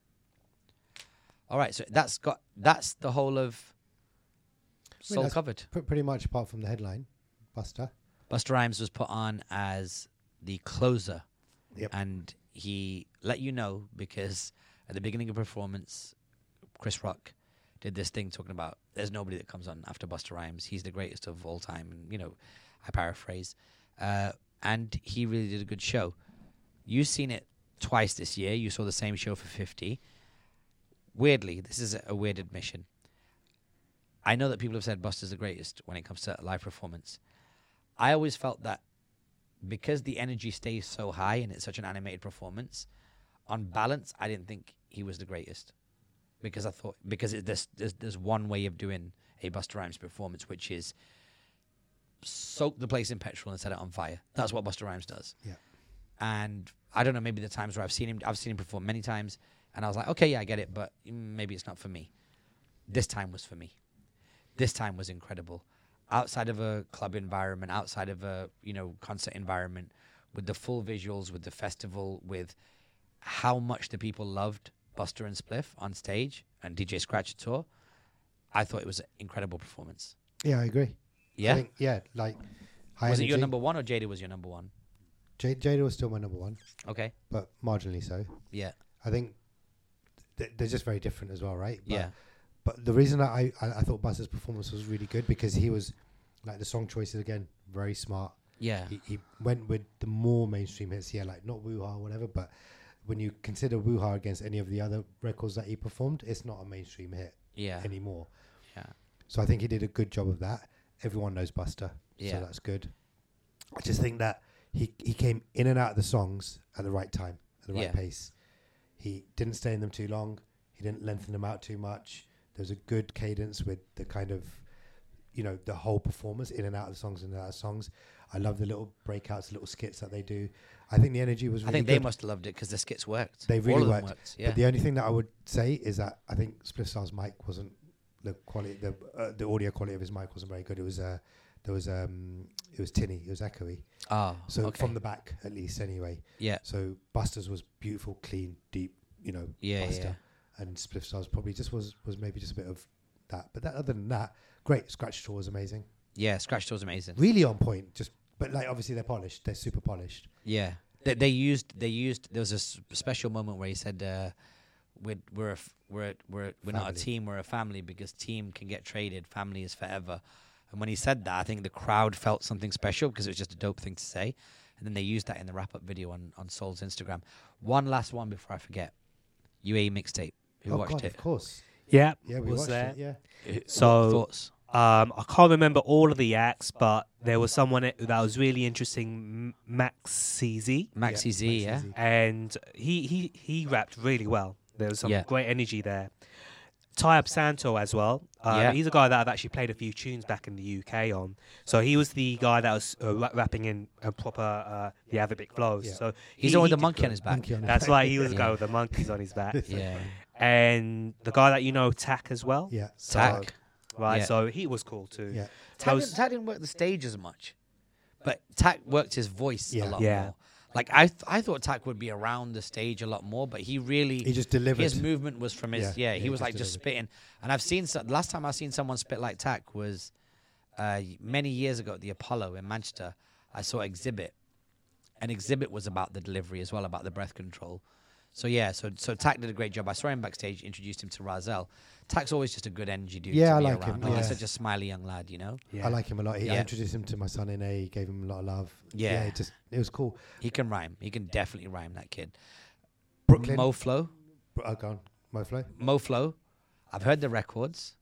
All right. So that's the whole of Soul that's covered. Pretty much apart from the headline, Busta. Busta Rhymes was put on as the closer. Yep. And he let you know because at the beginning of the performance, Chris Rock did this thing talking about there's nobody that comes on after Busta Rhymes. He's the greatest of all time. And, you know, I paraphrase. And he really did a good show. You've seen it twice this year. You saw the same show for 50. Weirdly, this is a weird admission. I know that people have said Busta's the greatest when it comes to live performance. I always felt that because the energy stays so high and it's such an animated performance, on balance, I didn't think he was the greatest. Because I thought, there's one way of doing a Busta Rhymes performance, which is soak the place in petrol and set it on fire. That's what Busta Rhymes does. Yeah. And I don't know, maybe the times where I've seen him perform many times, and I was like, okay, yeah, I get it, but maybe it's not for me. This time was for me. This time was incredible. Outside of a club environment, outside of a concert environment, with the full visuals, with the festival, with how much the people loved Busta and Spliff on stage and DJ Scratch tour, I thought it was an incredible performance. Yeah, I agree. Yeah. I think, like high Was it energy. your number one or Jada was your number one? Jada was still my number one, Okay. but marginally so. Yeah. I think they're just very different as well, right? But, Yeah. But the reason that I thought Busta's performance was really good because he was like the song choices again, very smart. Yeah. He went with the more mainstream hits, yeah, like not Woo Ha or whatever, but when you consider Wuha against any of the other records that he performed, it's not a mainstream hit Yeah. anymore. Yeah. So I think he did a good job of that. Everyone knows Buster, Yeah. so that's good. I just think that he came in and out of the songs at the right time, at the right Yeah. pace. He didn't stay in them too long. He didn't lengthen them out too much. There was a good cadence with the kind of, the whole performance in and out of the songs and out of songs. I love the little breakouts, little skits that they do. I think the energy was really I think good. they must have loved it because the skits worked. They All really of them worked. Yeah. But the only thing that I would say is that I think Spliff Styles' mic wasn't the quality. The audio quality of his mic wasn't very good. It was it was tinny. It was echoey. Oh. So okay. from the back, at least, anyway. Yeah. So Buster's was beautiful, clean, deep. Yeah. Buster. And Spliff Styles probably just was maybe just a bit of that. But other than that, great. Scratch Tour was amazing. Yeah. Scratch Tour's amazing. Really on point. But like obviously they're polished. They're super polished. Yeah. They used. There was a special moment where he said, "We're not a Family. team. We're a family because team can get traded. Family is forever." And when he said that, I think the crowd felt something special because it was just a dope thing to say. And then they used that in the wrap-up video on Soul's Instagram. One last one before I forget. UAE mixtape. Who watched God, it? of course. Yeah, Yeah, we was watched there. it. Yeah. So- Thoughts? I can't remember all of the acts, but there was someone that was really interesting, Max CZ, Maxi Z, Max yeah. CZ. and he rapped really well. There was some Yeah. great energy there. Tyab Santo as well. Yeah. He's a guy that I've actually played a few tunes back in the UK on. So he was the guy that was rapping in a proper the Arabic flows. Yeah. So He's the one with the did monkey on good. his back. Monkey on his That's back. right. He was the Yeah. guy with the monkeys on his back. Yeah. And the guy that Tack as well. Yeah. So- Tack. Right. Yeah. So he was cool too. Yeah. Tack didn't work the stage as much, but Tack worked his voice Yeah. a lot Yeah. more. Like I thought Tack would be around the stage a lot more, but he just delivered. his movement was from his Yeah, he he was just like just delivered. spitting. And I've seen the last time I seen someone spit like Tack was many years ago at the Apollo in Manchester. I saw Exhibit, and Exhibit was about the delivery as well, about the breath control. So yeah, so Tack did a great job. I saw him backstage, introduced him to Razel. Tack's always just a good energy dude. Yeah, to I be like around. him, Like, he's yeah. such a smiley young lad, Yeah. I like him a lot. I Yeah. introduced him to my son in A. He gave him a lot of love. Yeah. It was cool. He can rhyme. He can definitely rhyme, that kid. Brooklyn. Moflo. Go on. Moflo. Moflo. I've heard the records.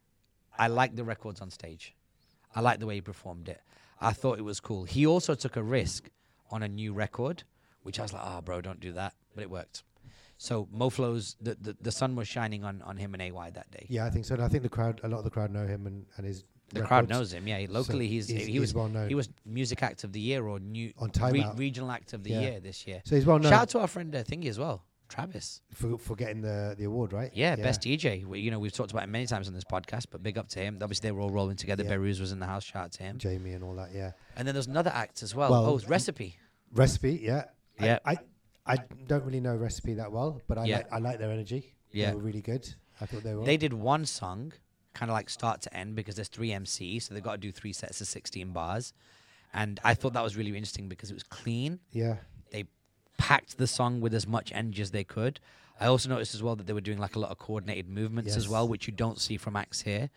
I like the records on stage. I like the way he performed it. I thought it was cool. He also took a risk on a new record, which I was like, oh, bro, don't do that. But it worked. So Moflo's, the sun was shining on him and AY that day. Yeah, I think so. And I think a lot of the crowd know him and his. The crowd records. knows him. Yeah, locally So he he's was well known. he was Music Act of the Year or new On Time Out. regional act of the Yeah. year this year. So he's well known Shout out to our friend Thingy as well, Travis. for getting the award, right? Yeah, best DJ. We've talked about him many times on this podcast, but big up to him. Obviously, they were all rolling together. Yeah. Beruz was in the house. Shout out to him. Jamie and all that. Yeah. And then there's another act as well. Well, it's Recipe. Recipe. Yeah. Yeah. I don't really know Recipe that well, but Yeah. I like their energy. Yeah. They were really good. I thought they were. They did one song, kind of like start to end, because there's 3 MCs, so they've got to do 3 sets of 16 bars. And I thought that was really interesting because it was clean. Yeah. They packed the song with as much energy as they could. I also noticed as well that they were doing like a lot of coordinated movements as Yes. well, which you don't see from acts here.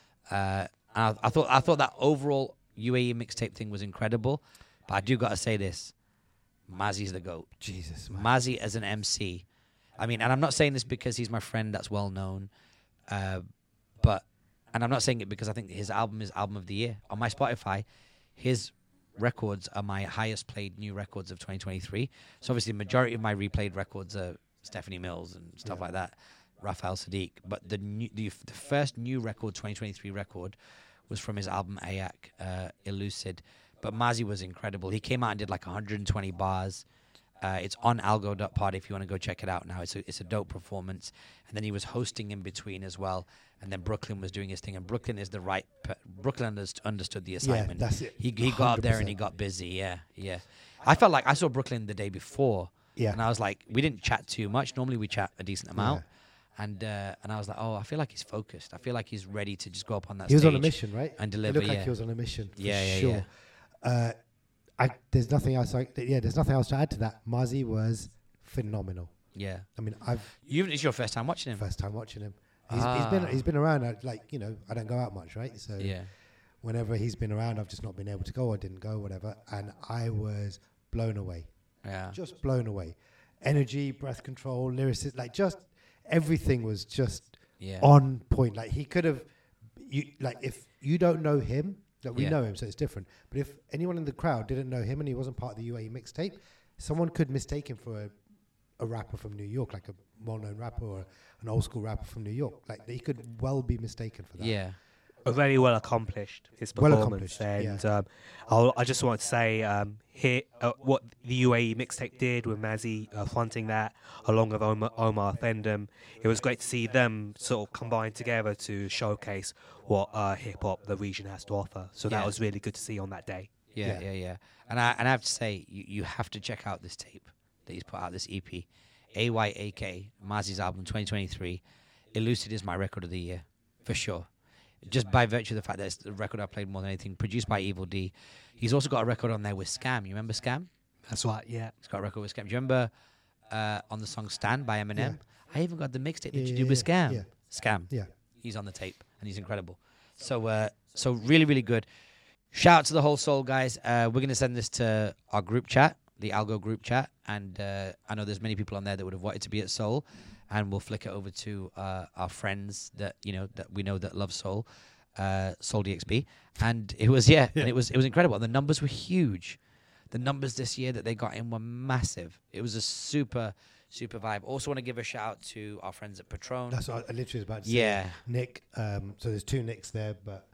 I thought that overall UAE mixtape thing was incredible, but I do got to say this: Mazzy's the GOAT. Jesus, man. Mazzy as an MC. I mean, and I'm not saying this because he's my friend that's well known, and I'm not saying it because I think his album is album of the year. On my Spotify, his records are my highest played new records of 2023. So obviously the majority of my replayed records are Stephanie Mills and stuff like that, Raphael Sadiq. But the first new record, 2023 record, was from his album Ayak, Elucid. But Mazzy was incredible. He came out and did like 120 bars. It's on algo.pod if you want to go check it out now. It's a dope performance. And then he was hosting in between as well. And then Brooklyn was doing his thing. And Brooklyn is Brooklyn understood the assignment. that's it. He got up there and he 100%. got busy. Yeah. I felt like I saw Brooklyn the day before. Yeah. And I was like, we didn't chat too much. Normally we chat a decent amount. And I was like, oh, I feel like he's focused. I feel like he's ready to just go up on that He stage. was on a mission, right? and It deliver, looked like yeah. he was on a mission. For Yeah, sure. There's nothing else. There's nothing else to add to that. Mazzy was phenomenal. Yeah. I mean, It's your first time watching him. first time watching him. Ah. He's been around. I don't go out much, right? So Yeah. whenever he's been around, I've just not been able to go or didn't go, whatever. And I was blown away, Yeah. just blown away. energy, breath control, lyricist, like just everything was just Yeah. on point. Like he could have, if you don't know him, like we Yeah. know him, so it's different. But if anyone in the crowd didn't know him and he wasn't part of the UAE mixtape, someone could mistake him for a rapper from New York, like a well-known rapper or an old school rapper from New York. Like he could well be mistaken for that. Yeah. Very well accomplished, his Well performance. accomplished, And I just want to say here what the UAE mixtape did with Mazzy fronting that along with Omar Fendham. It was great to see them sort of combine together to showcase what hip hop the region has to offer. So Yeah. that was really good to see on that day. Yeah. And I have to say, you have to check out this tape that he's put out, this EP, AYAK, Mazzy's album 2023. Elucid is my record of the year, for sure. Just by virtue of the fact that it's the record I played more than anything, produced by Evil D. He's also got a record on there with Scam. You remember Scam? That's right, yeah. He's got a record with Scam. Do you remember on the song Stand by Eminem? Yeah. I even got the mixtape that you Yeah, did with Scam. yeah. Scam. Yeah. He's on the tape, and he's incredible. So really, really good. Shout out to the whole Soul guys. We're going to send this to our group chat, the Algo group chat, and I know there's many people on there that would have wanted to be at Soul, and we'll flick it over to our friends that we know that love Soul, Soul DXB, and it was and it was incredible. And the numbers were huge. The numbers this year that they got in were massive. It was a super vibe. Also want to give a shout out to our friends at Patron. That's what I literally was about to say. Yeah. Nick. So there's two Nicks there, but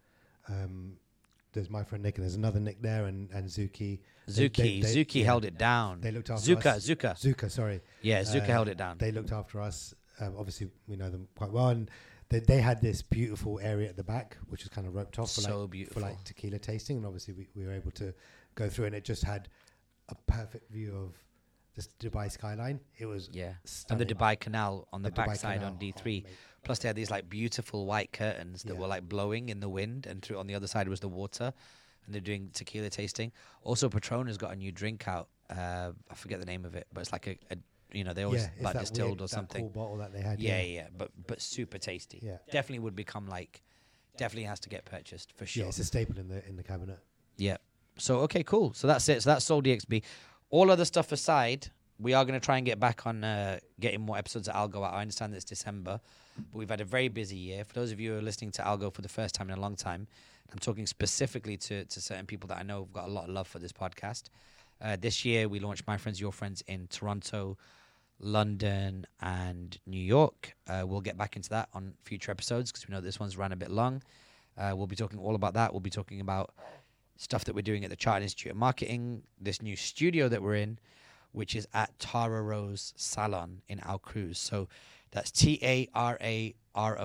there's my friend Nick and there's another Nick there and Zuki. Zuki yeah, held it down. They looked after us. Zuka. Sorry. Yeah, Zuka held it down. They looked after us. Obviously, we know them quite well, and they had this beautiful area at the back, which was kind of roped off So for beautiful. like tequila tasting, and obviously we were able to go through, and it just had a perfect view of this Dubai skyline. It was Yeah, stunning. and the Dubai Canal on the The Dubai backside on Canal. D3. Oh, mate. Plus, they had these like beautiful white curtains that Yeah. were like blowing in the wind, and through on the other side was the water, and they're doing tequila tasting. Also, Patron has got a new drink out. I forget the name of it, but it's like a they always it's like that distilled weird, or that something. cool bottle that they had. Yeah, but super tasty. Yeah. Definitely would become definitely has to get purchased for sure. Yeah, it's a staple in the cabinet. Yeah. So okay, cool. So that's it. So that's Soul DXB. All other stuff aside, we are going to try and get back on getting more episodes of Algo out. I understand that it's December, but we've had a very busy year. For those of you who are listening to Algo for the first time in a long time, I'm talking specifically to certain people that I know have got a lot of love for this podcast. This year, we launched My Friends, Your Friends in Toronto, London, and New York. We'll get back into that on future episodes because we know this one's ran a bit long. We'll be talking all about that. We'll be talking about stuff that we're doing at the Chartered Institute of Marketing, this new studio that we're in, which is at Tara Rose Salon in Al Cruz. So that's TARAROSE,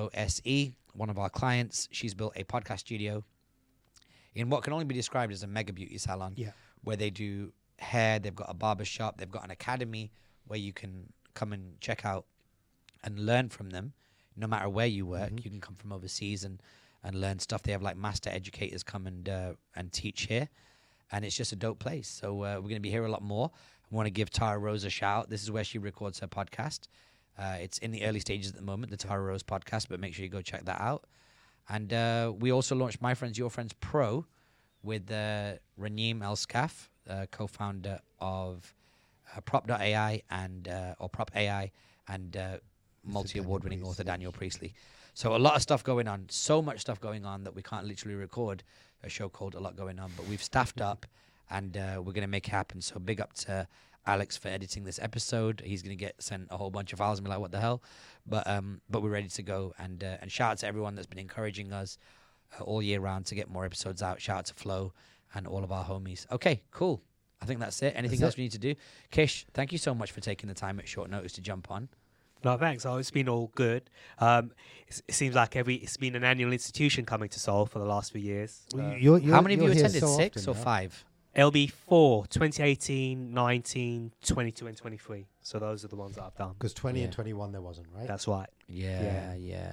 one of our clients. She's built a podcast studio in what can only be described as a mega beauty salon, Yeah. where they do hair, they've got a barber shop, they've got an academy where you can come and check out and learn from them. No matter where you work, you can come from overseas and learn stuff. They have like master educators come and teach here, and it's just a dope place. So we're going to be here a lot more. I want to give Tara Rose a shout. This is where she records her podcast. It's in the early stages at the moment, the Tara Rose podcast, but make sure you go check that out. And we also launched My Friends, Your Friends Pro with Raneem El-Skaf, co-founder of Prop.ai or Prop AI and multi-award-winning author Daniel Priestley. So a lot of stuff going on, so much stuff going on that we can't literally record a show called A Lot Going On, but we've staffed up and we're going to make it happen. So big up to Alex for editing this episode. He's going to get sent a whole bunch of files and be like, what the hell? But we're ready to go. And shout out to everyone that's been encouraging us all year round to get more episodes out. Shout out to Flo and all of our homies. Okay, cool. I think that's it. Anything else we need to do? Kish, thank you so much for taking the time at short notice to jump on. No, thanks. Oh, it's been all good. It seems like it's been an annual institution coming to Seoul for the last few years. How many of you you're here attended? so 6 often or now. 5? LB4, 2018, 19, 22, and 23. So those are the ones that I've done. Because 20 and Yeah. 21 there wasn't, right? That's right. Yeah.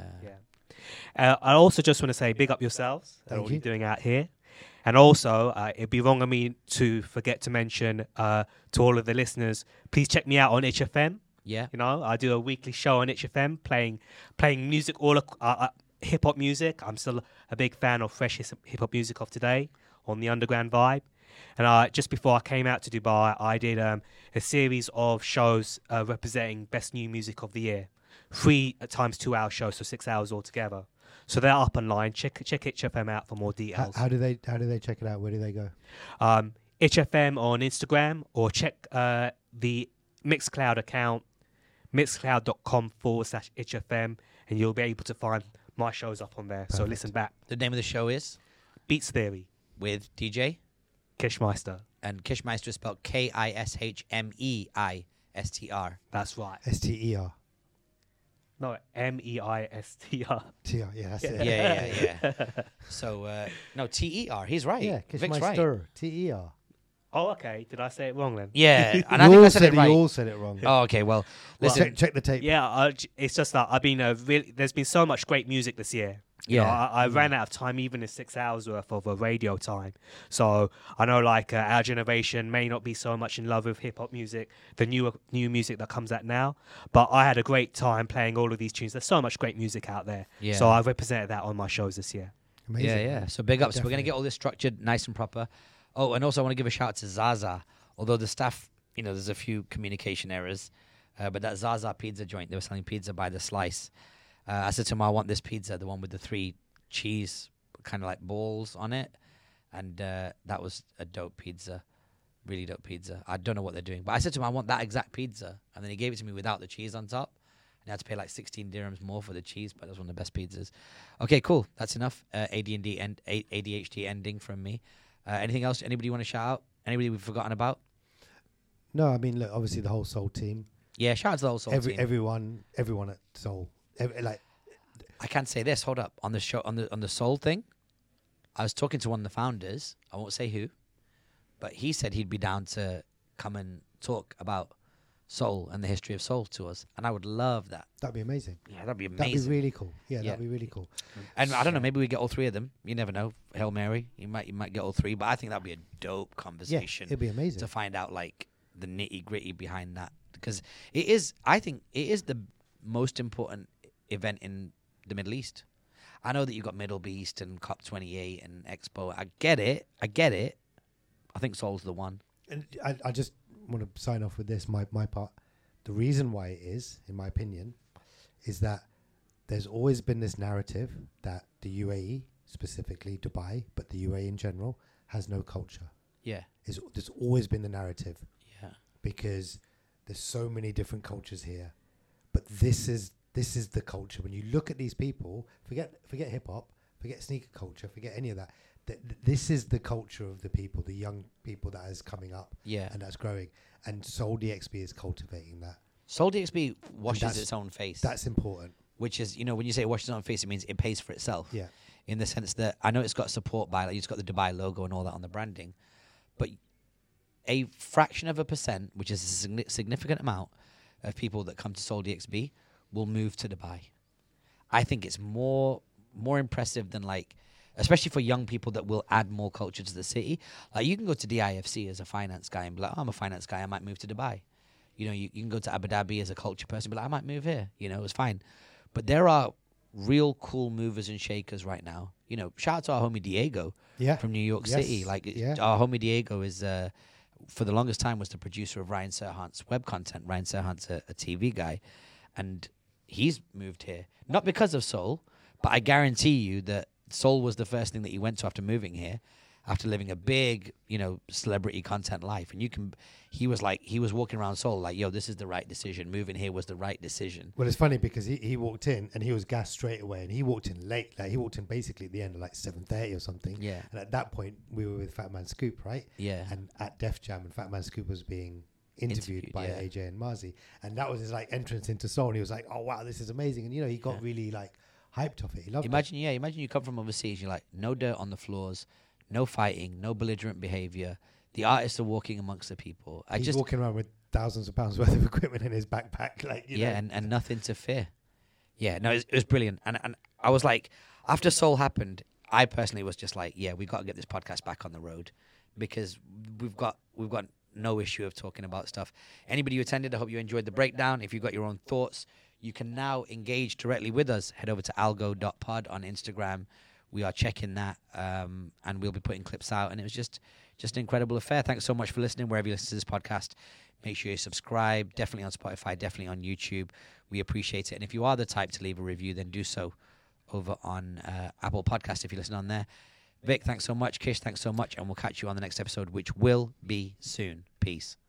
I also just want to say big up yourselves. That's Thank what you. you're doing out here. And also, it'd be wrong of me to forget to mention to all of the listeners, please check me out on Itch FM. Yeah. You know, I do a weekly show on Itch FM playing music, all hip hop music. I'm still a big fan of fresh hip hop music of today on the underground vibe. And just before I came out to Dubai, I did a series of shows representing best new music of the year. 3 times 2 hour shows, so 6 hours altogether. So they're up online. Check HFM out for more details. How do they check it out? Where do they go? HFM on Instagram, or check the Mixcloud account, mixcloud.com/HFM, and you'll be able to find my shows up on there. Perfect. So listen back. The name of the show is Beats Theory, with DJ, Kishmeister. and Kishmeister is spelled Kishmeistr. That's right. STER. No, MEISTR. TR. Yeah, that's it. Yeah. So, no, TER. He's right. Yeah, Vic's right. Kishmeister. TER. Oh, okay. Did I say it wrong then? Yeah, and I think I said it right. You all said it wrong. Oh, okay. Well, listen. Check the tape. Yeah, it's just that I've been there's been so much great music this year. You know, I ran out of time, even in 6 hours worth of radio time. So I know, like, our generation may not be so much in love with hip hop music, the new music that comes out now. But I had a great time playing all of these tunes. There's so much great music out there. Yeah. So I've represented that on my shows this year. Amazing. Yeah. So big ups. We're going Definitely. to get all this structured, nice and proper. Oh, and also I want to give a shout out to Zaza. Although the staff, there's a few communication errors. But that Zaza pizza joint, they were selling pizza by the slice. I said to him, I want this pizza, the one with the 3 cheese kind of like balls on it. And that was a dope pizza. Really dope pizza. I don't know what they're doing. But I said to him, I want that exact pizza. And then he gave it to me without the cheese on top. And I had to pay like 16 dirhams more for the cheese, but that was one of the best pizzas. Okay, cool. That's enough. ADD and ADHD ending from me. Anything else? Anybody want to shout out? Anybody we've forgotten about? No, I mean, look, obviously the whole Soul team. Yeah, shout out to the whole Soul team. Everyone at Soul. I can't say this. Hold up. On the show, on the Soul thing, I was talking to one of the founders. I won't say who, but he said he'd be down to come and talk about Soul and the history of Soul to us, and I would love that. That'd be amazing. Yeah, that'd be That'd amazing. be really cool. Yeah, that'd be really cool. And I don't know, maybe we get all 3 of them. You never know. Hail Mary, you might get all 3, but I think that'd be a dope Yeah, conversation it'd be amazing. to find out like the nitty gritty behind that, because it is. I think it is the most important event in the Middle East. I know that you've got Middle East and COP28 and Expo. I get it. I think Soul's the one. And I just want to sign off with this, my part. The reason why it is, in my opinion, is that there's always been this narrative that the UAE, specifically Dubai, but the UAE in general, has no culture. Yeah. There's always been the narrative Yeah. because there's so many different cultures here. But this is the culture. When you look at these people, forget hip hop, forget sneaker culture, forget any of that. This is the culture of the people, the young people that is coming up, Yeah. and that's growing. And Soul DXB is cultivating that. Soul DXB washes that's- its own face. That's important. Which is, when you say it washes its own face, it means it pays for itself. Yeah. In the sense that I know it's got support by, like, it's got the Dubai logo and all that on the branding, but a fraction of a percent, which is a significant amount of people that come to Soul DXB, will move to Dubai. I think it's more impressive than, like, especially for young people that will add more culture to the city. Like, you can go to DIFC as a finance guy and be like, oh, I'm a finance guy, I might move to Dubai. You can go to Abu Dhabi as a culture person and be like, I might move here. It's fine. But there are real cool movers and shakers right now. Shout out to our homie Diego from New York City. Like, our homie Diego is, for the longest time, was the producer of Ryan Serhant's web content. Ryan Serhant's a TV guy. And he's moved here. Not because of Soul, but I guarantee you that Soul was the first thing that he went to after moving here, after living a big, celebrity content life. And he was walking around Seoul like, yo, this is the right decision. Moving here was the right decision. Well, it's funny because he walked in and he was gassed straight away, and he walked in late. Like, he walked in basically at the end of like 7:30 or something. Yeah. And at that point, we were with Fat Man Scoop, right? Yeah. And at Def Jam, and Fat Man Scoop was being interviewed by yeah. AJ and Marzi, and that was his like entrance into Soul. And he was like, oh wow, this is amazing. And he got really like hyped off it. He loved it. Imagine you come from overseas. You're like, no dirt on the floors, no fighting, no belligerent behavior. The artists are walking amongst the people. He's walking around with thousands of pounds worth of equipment in his backpack, like you know. and nothing to fear. Yeah, no, it was brilliant. And I was like, after Soul happened, I personally was just like, yeah, we got to get this podcast back on the road, because we've got no issue of talking about stuff. Anybody who attended, I hope you enjoyed the breakdown. If you've got your own thoughts, you can now engage directly with us. Head over to algo.pod on Instagram. We are checking that, and we'll be putting clips out. And it was just just an incredible affair. Thanks so much for listening wherever you listen to this podcast. Make sure you subscribe, definitely on Spotify, definitely on YouTube. We appreciate it. And if you are the type to leave a review, then do so over on Apple Podcast if you listen on there. Vic, thanks so much. Kish, thanks so much. And we'll catch you on the next episode, which will be soon. Peace.